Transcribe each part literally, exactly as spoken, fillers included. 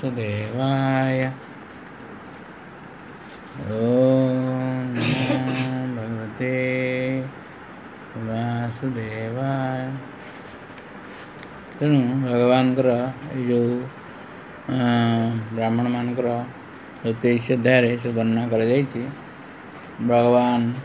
वासुदेवाय। ओम नमो भगवते वासुदेवाय। तेणु भगवान जो ब्राह्मण मानकर तेईस अध्याय से वर्णना कर भगवान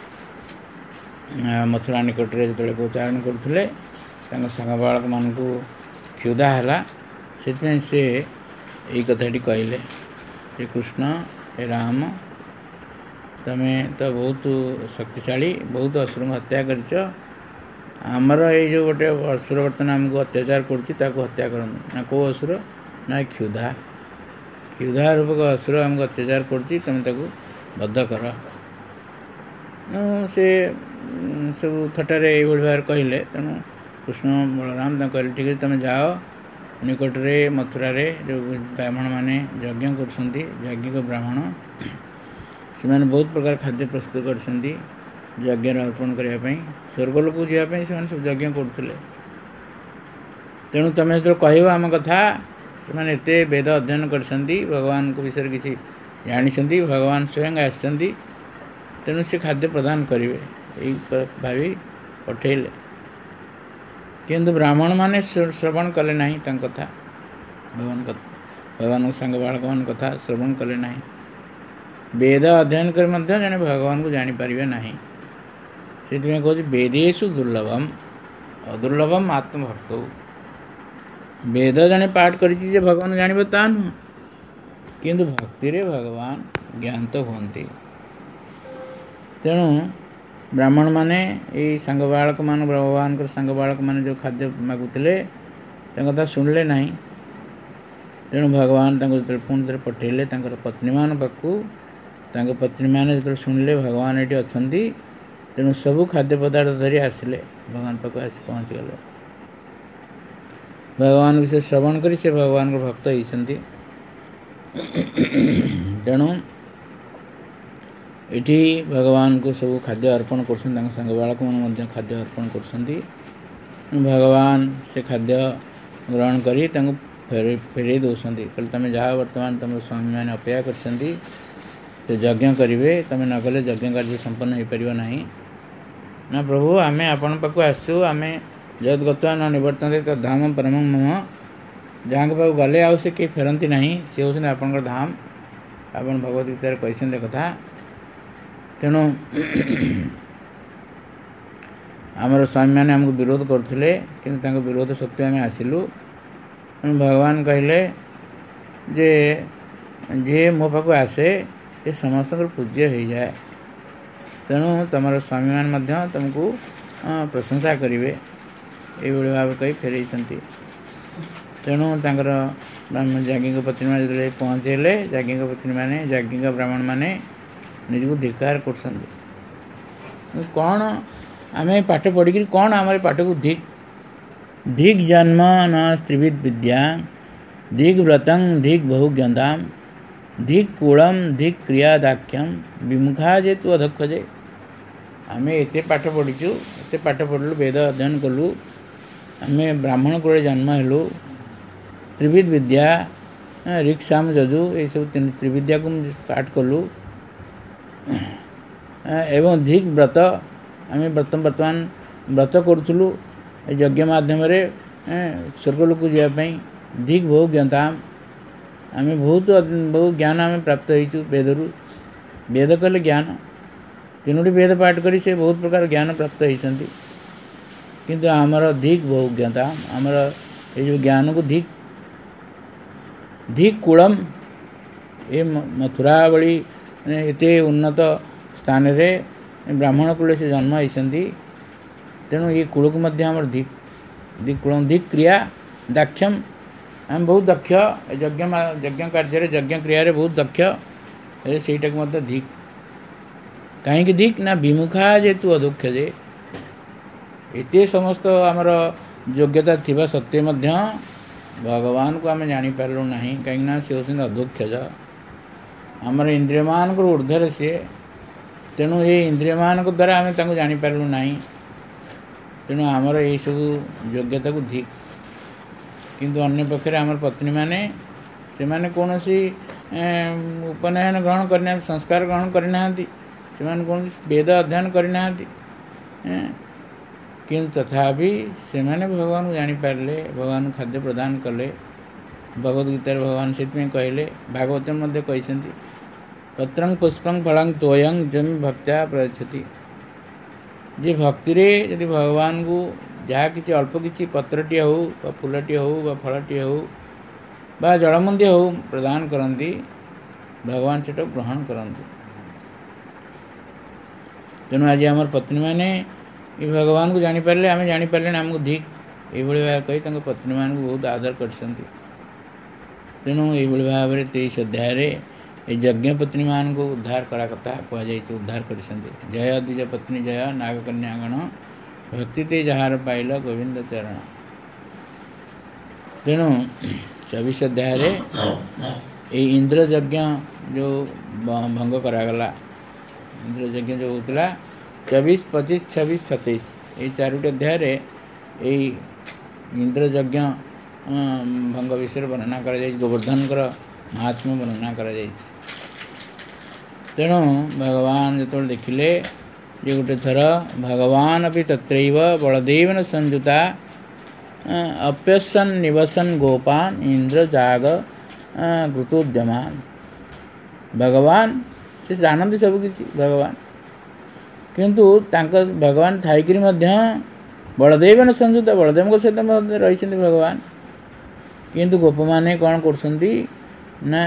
मथुरा निकट में जो गोचारण करते सांग बालक मान क्षुधा है से से यही कथाटी कहले श्री कृष्ण हे राम तमें तो बहुत शक्तिशाली बहुत असुर हत्या कर आमर ये जो गोटे असुर बर्तमान आमको अत्याचार करुच्ची हत्या करूँ ना कौ असुर ना क्षुधा क्षुधा रूपक असुर आमको अत्याचार करुच्ची तुम बद्ध कर से सब थटार ये भाव कहले तेणु कृष्ण बलराम कहले ठीक है तुम जाओ निकट रे मथुरा रे जो ब्राह्मण माने यज्ञ कर यज्ञिक ब्राह्मण से बहुत प्रकार खाद्य प्रस्तुत कर यज्ञ अर्पण करने स्वर्गलोक जावाई से सब यज्ञ करुले तेणु तुम जो कह आम कथा से एत वेद अध्ययन कर भगवान को विषय किसी जानी भगवान स्वयं आसती तेणु से खाद्य प्रदान करेंगे यही भावी पठेले किंतु ब्राह्मण माने श्रवण कले ना कथा भगवान भगवान सांग बालक मान कथा श्रवण कले ना वेद अध्ययन कर जड़े भगवान को जापर ना से कहूँ वेदेशु दुर्लभम अदुर्लभम आत्मभक्त वेद जड़े पाठ कर भगवान जान ता नुह किंतु भक्ति रे भगवान ज्ञात होती तेणु ब्राह्मण माने यही सांग बालक मान भगवान सांग बालक मान जो खाद्य मागुले कथा शुणिले ना तेणु भगवान जो पुणी थे पठेले पत्नी मान पाखु पत्नी मैंने जो शुणिले भगवान ये अच्छा तेणु सबू खाद्य पदार्थ धरी आसिले भगवान पाक आस पहुँच गले भगवान से श्रवण कर से भगवान को भक्त होती तेणु ये भगवान को सब खाद्य अर्पण कर सांग बालक मान खाद्य अर्पण कर भगवान से खाद्य ग्रहण कर फेर फेर दौरान कहते तुम जहाँ बर्तमान तुम स्वामी मैंने अपेक्षा कर यज्ञ करेंगे तुम न गले यज्ञ कार्य संपन्न हो पार ना ना प्रभु आमे आपण पाक आसु आम जद गत्वा न निवर्तनते तो धाम परम मम जहाँ पाक गले आउ से कहीं फेरती ना सी हूँ आपण धाम आपण भगवत गीतार कहते कथा तेणु आमर स्वामी मैंने आमको विरोध करते कि विरोध सत्वे आम आसिलु भगवान कहले जे जे मो पाक आसे ये समस्त पूज्य हो जाए तेणु तुम स्वामी मान तुमको प्रशंसा करेंगे ये भाव कही फेर तेणु तर यज्ञिक पत्नी मैंने जो पहुँचेले यज्ञिक पत्नी मैंने यज्ञिक ब्राह्मण मैंने निजक धिकार कर कौन आम पाठ पढ़ी कौन आम पाठ को धिक धिक जन्म न त्रिविध विद्या धिक व्रतं धिक बहुज्ञताम धिक कूलम धिक क्रियादाख्यम विमुखा जे तू अधक्षजे आम एत पाठ पढ़ीचु एत पाठ पढ़लु वेद अध्ययन कलु आम ब्राह्मण कूल जन्म हेलु त्रिविध विद्या ऋक्साम यजु ये सब त्रिविद्या को पाठ कलु एवं धिक व्रत आम व्रत बर्तमान व्रत करूँ यज्ञ मध्यम स्वर्गलोक जावाई धिक बहु ज्ञाताम आम बहुत बहुत ज्ञान आम प्राप्त होइचु वेदरु वेद कहले ज्ञान तीनोटी वेद पाठ करी से बहुत प्रकार ज्ञान प्राप्त होती किंतु आमर धिक बहु ज्ञाता आमर ये जो ज्ञान को धिक धिक कूलम ये मथुरा बड़ी एत उन्नत स्थान रे ब्राह्मण कूल से जन्म होती तेणु ये कूल को आमर धिक धिक कूलम धिक क्रिया दाक्ष्यम आम बहुत दक्ष यज्ञ यज्ञ कार्य यज्ञ क्रिया बहुत दक्ष सेटा को धिक कहीं धिक ना विमुखा जे तू अधक्ष जे एत समस्त आमर योग्यता थिबा सत्वे मध्य भगवान को आम जापारू ना कहीं सी हूँ अधोक्षज आमर इंद्रिय मान ऊर्धर सी तेणु ये इंद्रिय मान द्वारा आम जापारू ना तेणु आमर ये सब योग्यता को धिक किंतु अन्य पक्षे आमर पत्नी माने ସେମାନେ କୌଣସି ଉପନୟନ ଗ୍ରହଣ କରିନାହାନ୍ତି, ସଂସ୍କାର ଗ୍ରହଣ କରିନାହାନ୍ତି, ସେମାନେ କୌଣସି ବେଦ ଅଧ୍ୟୟନ କରିନାହାନ୍ତି, କିନ୍ତୁ ତଥାପି ସେମାନେ ଭଗବାନଙ୍କୁ ଜାଣିପାରିଲେ, ଭଗବାନଙ୍କୁ ଖାଦ୍ୟ ପ୍ରଦାନ କଲେ। ଭଗବତ ଗୀତାରେ ଭଗବାନ ସେଥିପାଇଁ କହିଲେ, ଭାଗବତ ମଧ୍ୟ କହିଛନ୍ତି, ପତ୍ରଂ ପୁଷ୍ପଂ ଫଳଂ ତୋୟଂ ଯମି ଭକ୍ତ୍ୟା ପ୍ରୟଚ୍ଛତି। ଯେ ଭକ୍ତିରେ ଯଦି ଭଗବାନଙ୍କୁ ଯାହା କିଛି ଅଳ୍ପ କିଛି ପତ୍ରଟିଏ ହେଉ ବା ଫୁଲଟିଏ ହେଉ ବା ଫଳଟିଏ ହେଉ ବା ଜଳମୁଣ୍ଡିଏ ହେଉ ପ୍ରଦାନ କରନ୍ତି, ଭଗବାନ ସେଟାକୁ ଗ୍ରହଣ କରନ୍ତି। ତେଣୁ ଆଜି ଆମର ପତ୍ନୀମାନେ ଏ ଭଗବାନଙ୍କୁ ଜାଣିପାରିଲେ, ଆମେ ଜାଣିପାରିଲେଣି, ଆମକୁ ଧିକ୍ ଏଇଭଳି ଭାବରେ କହି ତାଙ୍କ ପତ୍ନୀମାନଙ୍କୁ ବହୁତ ଆଦର କରିଛନ୍ତି। ତେଣୁ ଏଇଭଳି ଭାବରେ ତେଇଶ ଅଧ୍ୟାୟରେ ଏ ଯଜ୍ଞ ପତ୍ନୀମାନଙ୍କୁ ଉଦ୍ଧାର କରା କଥା କୁହାଯାଇଛି, ଉଦ୍ଧାର କରିଛନ୍ତି। ଜୟ ଦ୍ୱିଜ ପତ୍ନୀ ଜୟ ନାଗକନ୍ୟାଗଣ ଭକ୍ତିତେ ଯାହାର ପାଇଲ ଗୋବିନ୍ଦ ଚରଣ। ତେଣୁ ଚବିଶ ଅଧ୍ୟାୟରେ ଏଇ ଇନ୍ଦ୍ର ଯଜ୍ଞ ଯେଉଁ ଭଙ୍ଗ କରାଗଲା, ଇନ୍ଦ୍ର ଯଜ୍ଞ ଯେଉଁ ହେଉଥିଲା, ଚବିଶ ପଚିଶ ଛବିଶ ସତେଇଶ ଏଇ ଚାରୋଟି ଅଧ୍ୟାୟରେ ଏଇ ଇନ୍ଦ୍ର ଯଜ୍ଞ ଭଙ୍ଗ ବିଷୟରେ ବର୍ଣ୍ଣନା କରାଯାଇଛି, ଗୋବର୍ଦ୍ଧନଙ୍କର ମହାତ୍ମ୍ୟ ବର୍ଣ୍ଣନା କରାଯାଇଛି। ତେଣୁ ଭଗବାନ ଯେତେବେଳେ ଦେଖିଲେ ଯେ ଗୋଟେ ଥର ଭଗବାନ ଅପି ତତ୍ରୈବ ବଳଦେବନ ସଂଯୁତା ଅପ୍ୟସନ୍ ନିବସନ୍ ଗୋପାନ୍ ଇନ୍ଦ୍ର ଜାଗ ଘୃତୋଦ୍ୟମାନ। ଭଗବାନ ସେ ଜାଣନ୍ତି ସବୁକିଛି ଭଗବାନ, କିନ୍ତୁ ତାଙ୍କ ଭଗବାନ ଥାଇକରି ମଧ୍ୟ ବଳଦେବନ ସଂଯୁତା, ବଳଦେବଙ୍କ ସହିତ ମଧ୍ୟ ରହିଛନ୍ତି ଭଗବାନ, କିନ୍ତୁ ଗୋପମାନେ କ'ଣ କରୁଛନ୍ତି ନା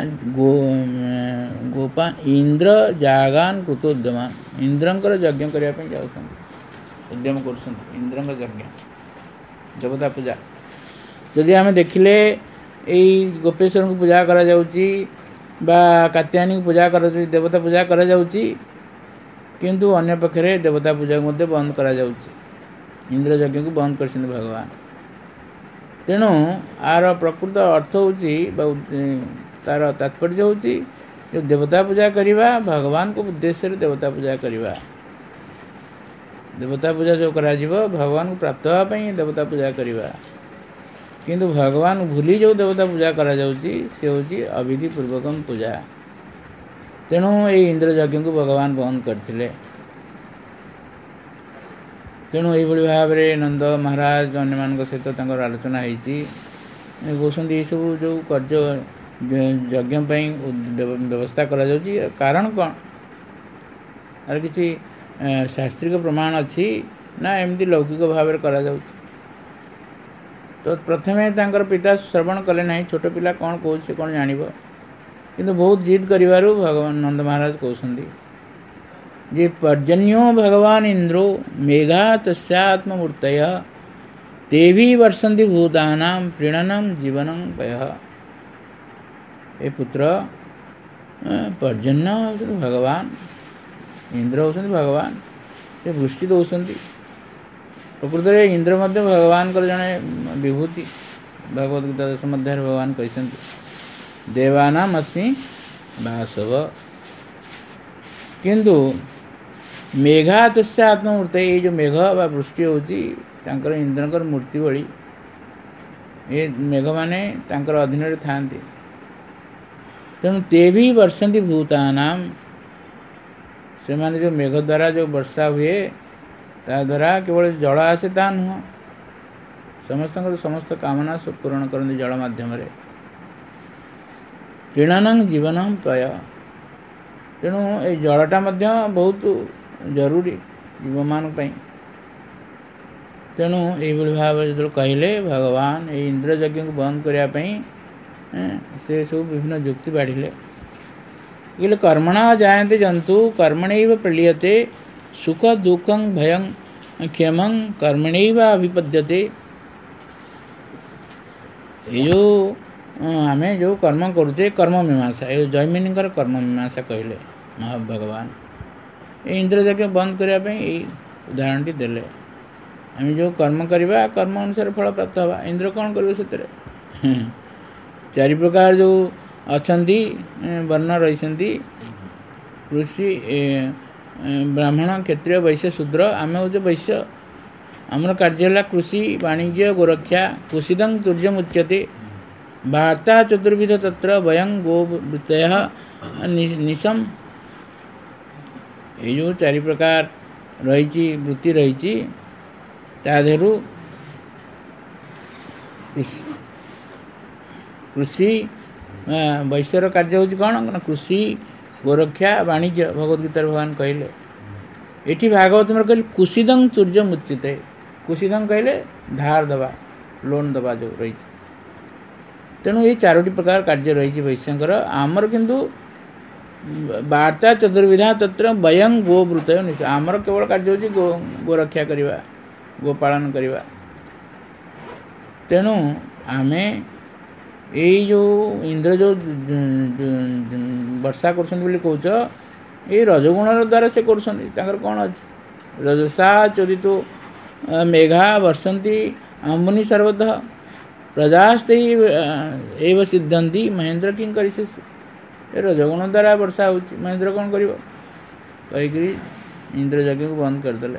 ଗୋପା ଇନ୍ଦ୍ର ଜାଗାନ କୃତୋଦ୍ୟମାନ, ଇନ୍ଦ୍ରଙ୍କର ଯଜ୍ଞ କରିବା ପାଇଁ ଯାଉଛନ୍ତି, ଉଦ୍ୟମ କରୁଛନ୍ତି, ଇନ୍ଦ୍ରଙ୍କ ଯଜ୍ଞ ଦେବତା ପୂଜା। ଯଦି ଆମେ ଦେଖିଲେ ଏଇ ଗୋପେଶ୍ୱରଙ୍କୁ ପୂଜା କରାଯାଉଛି ବା କାତ୍ୟାୟନୀଙ୍କୁ ପୂଜା କରାଯାଉଛି, ଦେବତା ପୂଜା କରାଯାଉଛି, କିନ୍ତୁ ଅନ୍ୟ ପକ୍ଷରେ ଦେବତା ପୂଜାକୁ ମଧ୍ୟ ବନ୍ଦ କରାଯାଉଛି, ଇନ୍ଦ୍ର ଯଜ୍ଞକୁ ବନ୍ଦ କରିଛନ୍ତି ଭଗବାନ। ତେଣୁ ଆର ପ୍ରକୃତ ଅର୍ଥ ହେଉଛି ବା ତାର ତାତ୍ପର୍ଯ୍ୟ ହେଉଛି ଯେଉଁ ଦେବତା ପୂଜା କରିବା, ଭଗବାନଙ୍କ ଉଦ୍ଦେଶ୍ୟରେ ଦେବତା ପୂଜା କରିବା। ଦେବତା ପୂଜା ଯେଉଁ କରାଯିବ ଭଗବାନଙ୍କୁ ପ୍ରାପ୍ତ ହେବା ପାଇଁ ଦେବତା ପୂଜା କରିବା, କିନ୍ତୁ ଭଗବାନ ଭୁଲି ଯେଉଁ ଦେବତା ପୂଜା କରାଯାଉଛି ସେ ହେଉଛି ଅବିଧି ପୂର୍ବକମ୍ ପୂଜା। ତେଣୁ ଏଇ ଇନ୍ଦ୍ର ଯଜ୍ଞକୁ ଭଗବାନ ବନ୍ଦ କରିଥିଲେ। ତେଣୁ ଏଇଭଳି ଭାବରେ ନନ୍ଦ ମହାରାଜ ଅନ୍ୟମାନଙ୍କ ସହିତ ତାଙ୍କର ଆଲୋଚନା ହେଇଛି, କହୁଛନ୍ତି ଏଇସବୁ ଯେଉଁ କାର୍ଯ୍ୟ ଯଜ୍ଞ ପାଇଁ ବ୍ୟବସ୍ଥା କରାଯାଉଛି, କାରଣ କ'ଣ? ଆର କିଛି ଶାସ୍ତ୍ରୀୟ ପ୍ରମାଣ ଅଛି ନା ଏମିତି ଲୌକିକ ଭାବରେ କରାଯାଉଛି? ତ ପ୍ରଥମେ ତାଙ୍କର ପିତା ଶ୍ରବଣ କଲେ ନାହିଁ, ଛୋଟ ପିଲା କ'ଣ କହୁଛି ସେ କ'ଣ ଜାଣିବ, କିନ୍ତୁ ବହୁତ ଜିଦ୍ କରିବାରୁ ଭଗବାନ ନନ୍ଦ ମହାରାଜ କହୁଛନ୍ତି ଯେ ପର୍ଜନ୍ୟୋ ଭଗବାନ ଇନ୍ଦ୍ରୋ ମେଘା ତସ୍ୟାତ୍ମମୂର୍ତ୍ତୟ ତେଭି ବର୍ଷନ୍ତି ଭୂତାନାଂ ପ୍ରୀଣନଂ ଜୀବନଂ ପୟଃ। ଏ ପୁତ୍ର, ପର୍ଜନ୍ୟ ହେଉଛନ୍ତି ଭଗବାନ, ଇନ୍ଦ୍ର ହେଉଛନ୍ତି ଭଗବାନ, ସେ ବୃଷ୍ଟି ଦେଉଛନ୍ତି। ପ୍ରକୃତରେ ଇନ୍ଦ୍ର ମଧ୍ୟ ଭଗବାନଙ୍କର ଜଣେ ବିଭୂତି। ଭଗବତ ଗୀତା ଦଶ ମଧ୍ୟରେ ଭଗବାନ କହିଛନ୍ତି ଦେବାନାମ୍ ଅସ୍ମି ବାସବ। କିନ୍ତୁ ମେଘା ତସ୍ୟା ଆତ୍ମମୂର୍ତ୍ତି, ଏଇ ଯେଉଁ ମେଘ ବା ବୃଷ୍ଟି ହେଉଛି ତାଙ୍କର ଇନ୍ଦ୍ରଙ୍କର ମୂର୍ତ୍ତି ଭଳି, ଏ ମେଘମାନେ ତାଙ୍କର ଅଧୀନରେ ଥାଆନ୍ତି। ତେଣୁ ତେଭି ବର୍ଷନ୍ତି ଭୂତାନାଂ, ସେମାନେ ଯେଉଁ ମେଘ ଦ୍ୱାରା ଯେଉଁ ବର୍ଷା ହୁଏ ତାଦ୍ୱାରା କେବଳ ଜଳ ଆସେ ତା ନୁହଁ, ସମସ୍ତଙ୍କର ସମସ୍ତ କାମନା ସବୁ ପୂରଣ କରନ୍ତି ଜଳ ମାଧ୍ୟମରେ। ପ୍ରୀଣନଂ ଜୀବନଂ ପୟ, ତେଣୁ ଏଇ ଜଳଟା ମଧ୍ୟ ବହୁତ ଜରୁରୀ ଜୀବମାନଙ୍କ ପାଇଁ। ତେଣୁ ଏଇଭଳି ଭାବରେ ଯେତେବେଳେ କହିଲେ ଭଗବାନ ଏଇ ଇନ୍ଦ୍ର ଯଜ୍ଞକୁ ବନ୍ଦ କରିବା ପାଇଁ ସେ ସବୁ ବିଭିନ୍ନ ଯୁକ୍ତି ବାଢ଼ିଲେ। କହିଲେ କର୍ମଣା ଜାୟନ୍ତେ ଜନ୍ତୁ କର୍ମଣୈବ ପ୍ରଳୀୟତେ ସୁଖ ଦୁଃଖଂ ଭୟଂ କ୍ଷମଂ କର୍ମଣୈବ ଅଭିପଦ୍ୟତେ। ଏଇ ଯେଉଁ ଆମେ ଯେଉଁ କର୍ମ କରୁଛେ କର୍ମ ମୀମାଂସା, ଏ ଜୈମିନୀଙ୍କର କର୍ମ ମୀମାଂସା କହିଲେ ମହାଭଗବାନ। ଏ ଇନ୍ଦ୍ର ଯଜ୍ଞ ବନ୍ଦ କରିବା ପାଇଁ ଏଇ ଉଦାହରଣଟି ଦେଲେ। ଆମେ ଯେଉଁ କର୍ମ କରିବା କର୍ମ ଅନୁସାରେ ଫଳ ପ୍ରାପ୍ତ ହେବା। ଇନ୍ଦ୍ର କ'ଣ କରିବେ ସେଥିରେ? ଚାରି ପ୍ରକାର ଯେଉଁ ଅଛନ୍ତି ବର୍ଣ୍ଣ ରହିଛନ୍ତି, କୃଷି ବ୍ରାହ୍ମଣ କ୍ଷତ୍ରିୟ ବୈଶ୍ୟ ଶୂଦ୍ର, ଆମେ ହେଉଛୁ ବୈଶ୍ୟ। ଆମର କାର୍ଯ୍ୟ ହେଲା କୃଷି ବାଣିଜ୍ୟ ଗୋରକ୍ଷା। କୁସିଦଂ ତୁର୍ଯ୍ୟମୁଚ୍ୟତେ, वार्ता चतुर्विध तत्र वयं गोवृत्तयः निशम। ये जो चारि प्रकार रही वृत्ति रही तादेहु कृषि वैश्यर कार्य हूँ कौन कृषि गोरक्षा वाणिज्य भगवत गीता भगवान कहले। ये भागवत में कहले कुशीदं सूर्य मुच्यते। कुशीदं कहले धार दबा लोन दबा जो रही। तेणु ये चारोटी प्रकार कार्य रही वैश्यंकर आमर किंतु वार्ता चतुर्विधा तत्र वयं गोवृतयो निश। आमर केवल कार्य हो गो गोरक्षा करवा गोपालन करवा। तेणु आमे यही जो इंद्र जो वर्षा कर कौच ये रजगुण द्वारा से कर कौन अच्छे रजसा चोदित मेघा वर्षंती अम्बुनि सर्वतः प्रजास्ते एव सिद्धंती महेंद्र किं कर रजगुण द्वारा वर्षा हो महेंद्र कौन कर कहीकि इंद्र यज्ञ को बंद करदे।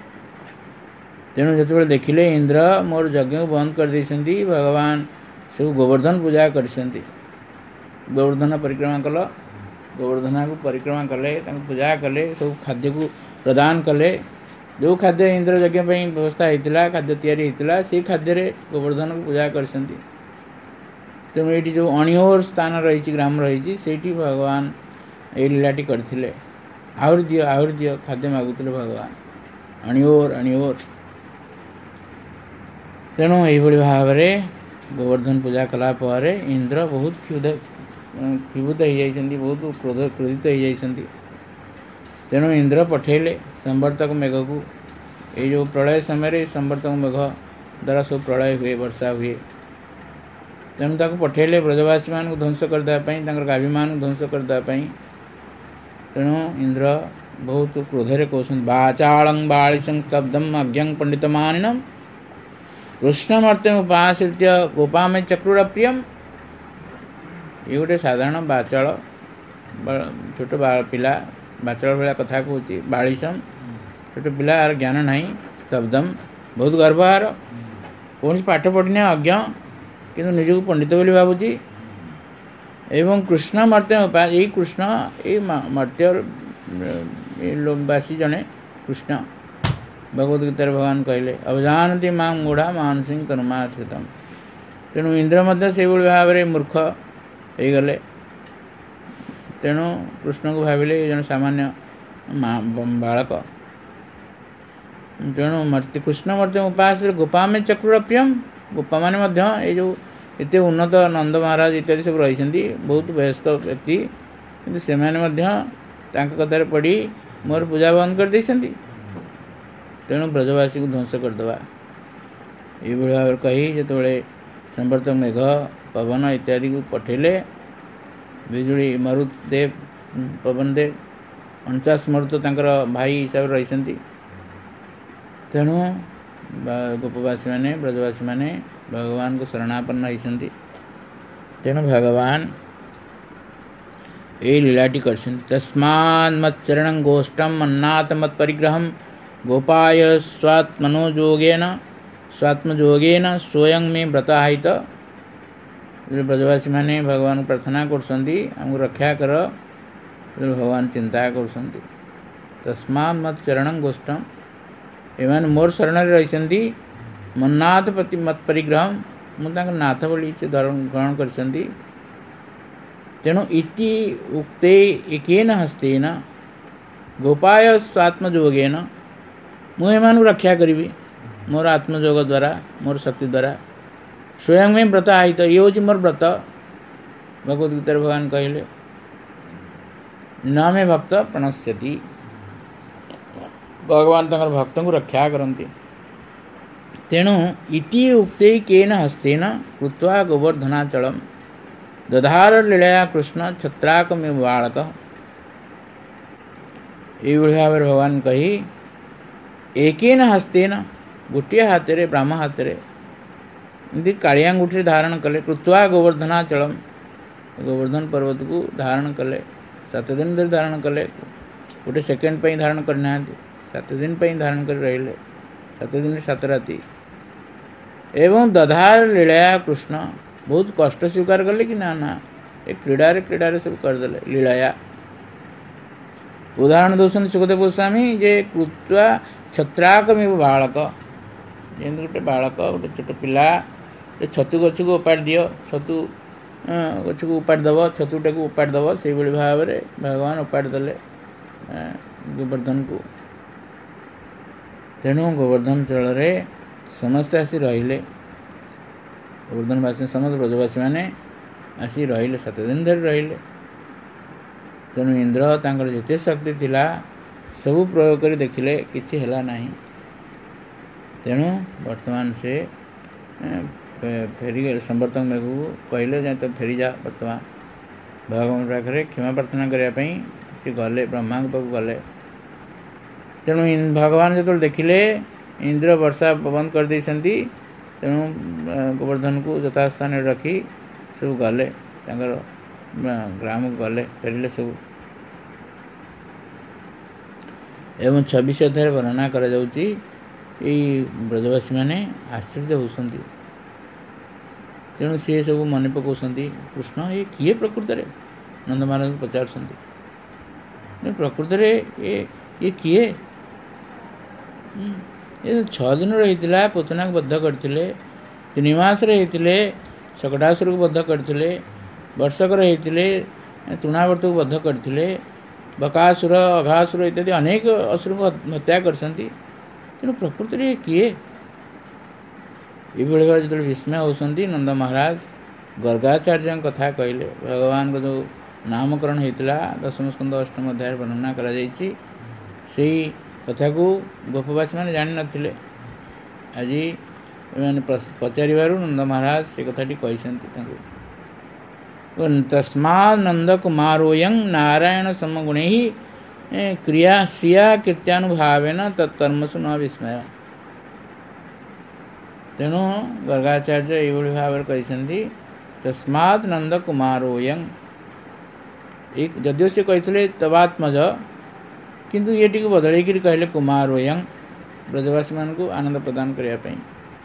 तेणु जो देखिले इंद्र मोर यज्ञ को बंद कर देइछंती भगवान सब गोवर्धन पूजा कर गोवर्धन परिक्रमा कल गोवर्धन को परिक्रमा कले पूजा कले सब खाद्य को प्रदान कले। जो खाद्य इंद्र यज्ञ व्यवस्था होता खाद्य तैयारी होता से खाद्य गोवर्धन को पूजा कर। तेणु ये जो अणियोर स्थान रही ग्राम रही से भगवान ये लीलाटी करते आहरी दियो आहरी दियो खाद्य मागुले भगवान अणियोर अणियोर। तेणु यही भाव में गोवर्धन पूजा कलापर इंद्र बहुत क्षुब्ध क्षुब्ध हो जाती बहुत क्रोध क्रोधित हो जाती। तेणु इंद्र पठेले संवर्तक मेघ को ये जो प्रलय समय संवर्तक मेघ द्वारा सब प्रलय हुए वर्षा हुए। तेणु ताको पठेले ब्रजवासी मान ध्वंस करदेवाई गाभी मान ध्वंस करदेवाई। तेणु इंद्र बहुत क्रोधरे कहते वाचालं बालिशं स्तब्धम अज्ञं पंडितमानिनम कृष्णमर्त्यम उपाश्रित्य गोपा में चक्रुर प्रियम। ये गोटे साधारण बाचल छोट पिला बाचल भाया कथा कहूँ बालिशम छोट पिला यार ज्ञान नहीं स्तब्धम बहुत गर्वहार कौन पाठ पढ़ने अज्ञ किंतु निजक पंडित बोली भावुची। एवं कृष्ण मर्त्य उपाय यही कृष्ण ये मर्त्य बासी जड़े कृष्ण भगवत गीता भगवान कहले अवजानती माँ मूढ़ा मानसिंह तनुमाश्रितम। तेणु इंद्र मध्य से भाव में मूर्ख हो गले। तेणु कृष्ण को भाविले जन सामान्य बालक। तेणु मर्त्य कृष्ण मर्त्य उपास गोपा में चक्रुर प्रियम। गोपा मान ये जो इतने उन्नत नंद महाराज इत्यादि सब रही बहुत वयस्क व्यक्ति किंतु से कथार पढ़ी मोर पूजा बंद कर देइछंती। तेणु ब्रजवासी को ध्वंस करदे ये भाव कही जो संवर्तक मेघ पवन इत्यादि को पठेले बिजुड़ी मरुदेव पवन देव अणचाश मरुत तांकर भाई हिसाब रही। तेणु गोपवासी माने ब्रजवासी माने भगवान को शरणापन्न होती। तेणु भगवान ये लीलाटी कर तस्मान् मच्चरणं गोष्ठम अन्नाथ मत परिग्रहम गोपाय स्वात्मनोजोगेन स्वात्मजोगेन स्वयं में व्रताहित। ब्रजवासी माने भगवान प्रार्थना कर रक्षा कर भगवान चिंता कर तस्मात् मत चरणं गोष्ठम एवं मोर शरण रही मन्नाथ पति मत परिग्रह मुझे नाथ बोली से ग्रहण कर। तेणु इति उक्ते एकेन हस्तेन गोपाय स्वात्मजोगेन मुझे रक्षा करी मोर आत्मजोग द्वारा मोर शक्ति द्वारा स्वयं में व्रत आहित ये हूँ मोर व्रत। भगवत गीता भगवान कहले न मे भक्त प्रणश्यति भगवान तंकर भक्त को रक्षा करती। तेणु इति उक्ते केन हस्तेन कृत्वा गोवर्धनाचलम दधार लीलया कृष्ण छत्राकमेव बालक। ये भाव भगवान कही एकेन हस्तेन गोटे हाथ में ब्राह्म हाथ में एमती कालियांगुठी धारण कले कृत्वा गोवर्धनाचलम गोवर्धन पर्वत को धारण कले सात दिन धरी धारण कले गोटे सेकेंड पर धारण करना सात दिन पर धारण कर रहिले सात दिन सात राति एवं दधार लीलया कृष्ण ବହୁତ କଷ୍ଟ ସ୍ୱୀକାର କଲେ କି ନା ନା ଏ କ୍ରୀଡ଼ାରେ କ୍ରୀଡ଼ାରେ ସବୁ କରିଦେଲେ ଲୀଳାୟା। ଉଦାହରଣ ଦେଉଛନ୍ତି ସୁଖଦେବ ଗୋସ୍ୱାମୀ ଯେ କୃତ୍ୱା ଛତ୍ରାକମିବ ବାଳକ, ଯେମିତି ଗୋଟେ ବାଳକ ଗୋଟେ ଛୋଟ ପିଲା ଛତୁ ଗଛକୁ ଉପାଡ଼ି ଦିଅ, ଛତୁ ଗଛକୁ ଉପାଡ଼ି ଦେବ, ଛତୁଟାକୁ ଉପାଡ଼ି ଦେବ, ସେଇଭଳି ଭାବରେ ଭଗବାନ ଉପାଡ଼ି ଦେଲେ ଗୋବର୍ଦ୍ଧନକୁ। ତେଣୁ ଗୋବର୍ଦ୍ଧନ ଚଳରେ ସମସ୍ତେ ଆସି ରହିଲେ, ଗୋବର୍ଦ୍ଧନବାସୀ ସମସ୍ତ ବ୍ରଜବାସୀମାନେ ଆସି ରହିଲେ, ସାତ ଦିନ ଧରି ରହିଲେ। ତେଣୁ ଇନ୍ଦ୍ର ତାଙ୍କର ଯେତେ ଶକ୍ତି ଥିଲା ସବୁ ପ୍ରୟୋଗ କରି ଦେଖିଲେ, କିଛି ହେଲା ନାହିଁ। ତେଣୁ ବର୍ତ୍ତମାନ ସେ ଫେରିଗଲେ, ସମ୍ବର୍ତ୍ତକ ମେଘକୁ କହିଲେ ଯେ ତ ଫେରିଯା, ବର୍ତ୍ତମାନ ଭଗବାନଙ୍କ ପାଖରେ କ୍ଷମା ପ୍ରାର୍ଥନା କରିବା ପାଇଁ ସେ ଗଲେ, ବ୍ରହ୍ମାଙ୍କ ପାଖକୁ ଗଲେ। ତେଣୁ ଭଗବାନ ଯେତେବେଳେ ଦେଖିଲେ ଇନ୍ଦ୍ର ବର୍ଷା ବନ୍ଦ କରିଦେଇଛନ୍ତି, ତେଣୁ ଗୋବର୍ଦ୍ଧନକୁ ଯଥାସ୍ଥାନରେ ରଖି ସବୁ ଗଲେ, ତାଙ୍କର ଗ୍ରାମକୁ ଗଲେ, ଫେରିଲେ ସବୁ। ଏବଂ ଛବିଶ ଅଧ୍ୟାୟରେ ବର୍ଣ୍ଣନା କରାଯାଉଛି ଏଇ ବ୍ରଜବାସୀମାନେ ଆଶ୍ଚର୍ଯ୍ୟ ହେଉଛନ୍ତି। ତେଣୁ ସିଏ ସବୁ ମନେ ପକାଉଛନ୍ତି କୃଷ୍ଣ ଏ କିଏ ପ୍ରକୃତରେ, ନନ୍ଦ ମହାରାଜଙ୍କୁ ପଚାରୁଛନ୍ତି ପ୍ରକୃତରେ ଏ ଇଏ କିଏ? ଏ ଛଅ ଦିନର ହେଇଥିଲା, ପୁତନାକୁ ବଦ୍ଧ କରିଥିଲେ, ତିନି ମାସରେ ହେଇଥିଲେ ଶକଟାସୁରକୁ ବଦ୍ଧ କରିଥିଲେ, ବର୍ଷକର ହେଇଥିଲେ ତୃଣାବର୍ତ୍ତକୁ ବଦ୍ଧ କରିଥିଲେ, ବକାସୁର ଅଘାସୁର ଇତ୍ୟାଦି ଅନେକ ଅସୁରଙ୍କୁ ହତ୍ୟା କରିଛନ୍ତି। ତେଣୁ ପ୍ରକୃତରେ କିଏ? ଏଇଭଳି ଭାବରେ ଯେତେବେଳେ ବିସ୍ମୟ ହେଉଛନ୍ତି, ନନ୍ଦ ମହାରାଜ ଗର୍ଗାଚାର୍ଯ୍ୟଙ୍କ କଥା କହିଲେ। ଭଗବାନଙ୍କ ଯେଉଁ ନାମକରଣ ହେଇଥିଲା ଦଶମ ସ୍କନ୍ଧ ଅଷ୍ଟମ ଅଧ୍ୟାୟରେ ବର୍ଣ୍ଣନା କରାଯାଇଛି, ସେଇ କଥାକୁ ଗୋପବାସୀମାନେ ଜାଣିନଥିଲେ। ଆଜି ଏମାନେ ପଚାରିବାରୁ ନନ୍ଦ ମହାରାଜ ସେ କଥାଟି କହିଛନ୍ତି ତାଙ୍କୁ। ତସ୍ମାତ୍ ନନ୍ଦ କୁମାରୋୟଂ ନାରାୟଣ ସମଗୁଣୈଃ କ୍ରିୟା ଶ୍ରିୟା କୀର୍ତ୍ତ୍ୟାନୁଭାବେନ ତତ୍କର୍ମସୁ ନ ବିସ୍ମୟ। ତେଣୁ ଗର୍ଗାଚାର୍ଯ୍ୟ ଏଇଭଳି ଭାବରେ କହିଛନ୍ତି, ତସ୍ମାତ୍ ନନ୍ଦ କୁମାରୋୟଂ, ଯଦିଓ ସେ କହିଥିଲେ ତବାତ୍ମଜ, କିନ୍ତୁ ଇଏ ଟିକେ ବଦଳେଇକିରି କହିଲେ କୁମାରୋୟଂ, ବ୍ରଜବାସୀମାନଙ୍କୁ ଆନନ୍ଦ ପ୍ରଦାନ କରିବା ପାଇଁ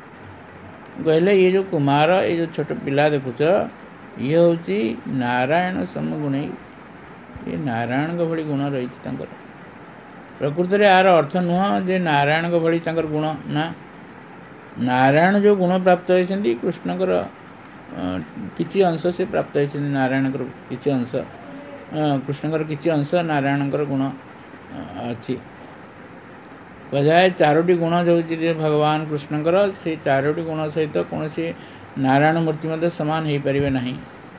କହିଲେ ଇଏ ଯେଉଁ କୁମାର, ଏ ଯେଉଁ ଛୋଟ ପିଲା ଦେଖୁଛ, ଇଏ ହେଉଛି ନାରାୟଣ ସମଗୁଣୈଃ, ଇଏ ନାରାୟଣଙ୍କ ଭଳି ଗୁଣ ରହିଛି ତାଙ୍କର। ପ୍ରକୃତରେ ଏହାର ଅର୍ଥ ନୁହଁ ଯେ ନାରାୟଣଙ୍କ ଭଳି ତାଙ୍କର ଗୁଣ, ନା, ନାରାୟଣ ଯେଉଁ ଗୁଣ ପ୍ରାପ୍ତ ହୋଇଛନ୍ତି କୃଷ୍ଣଙ୍କର କିଛି ଅଂଶ ସେ ପ୍ରାପ୍ତ ହୋଇଛନ୍ତି, ନାରାୟଣଙ୍କର କିଛି ଅଂଶ, କୃଷ୍ଣଙ୍କର କିଛି ଅଂଶ ନାରାୟଣଙ୍କର ଗୁଣ ଅଛି। କୁହାଯାଏ ଚାରୋଟି ଗୁଣ ହେଉଛି ଯେ ଭଗବାନ କୃଷ୍ଣଙ୍କର, ସେଇ ଚାରୋଟି ଗୁଣ ସହିତ କୌଣସି ନାରାୟଣ ମୂର୍ତ୍ତି ମଧ୍ୟ ସମାନ ହୋଇପାରିବେ ନାହିଁ।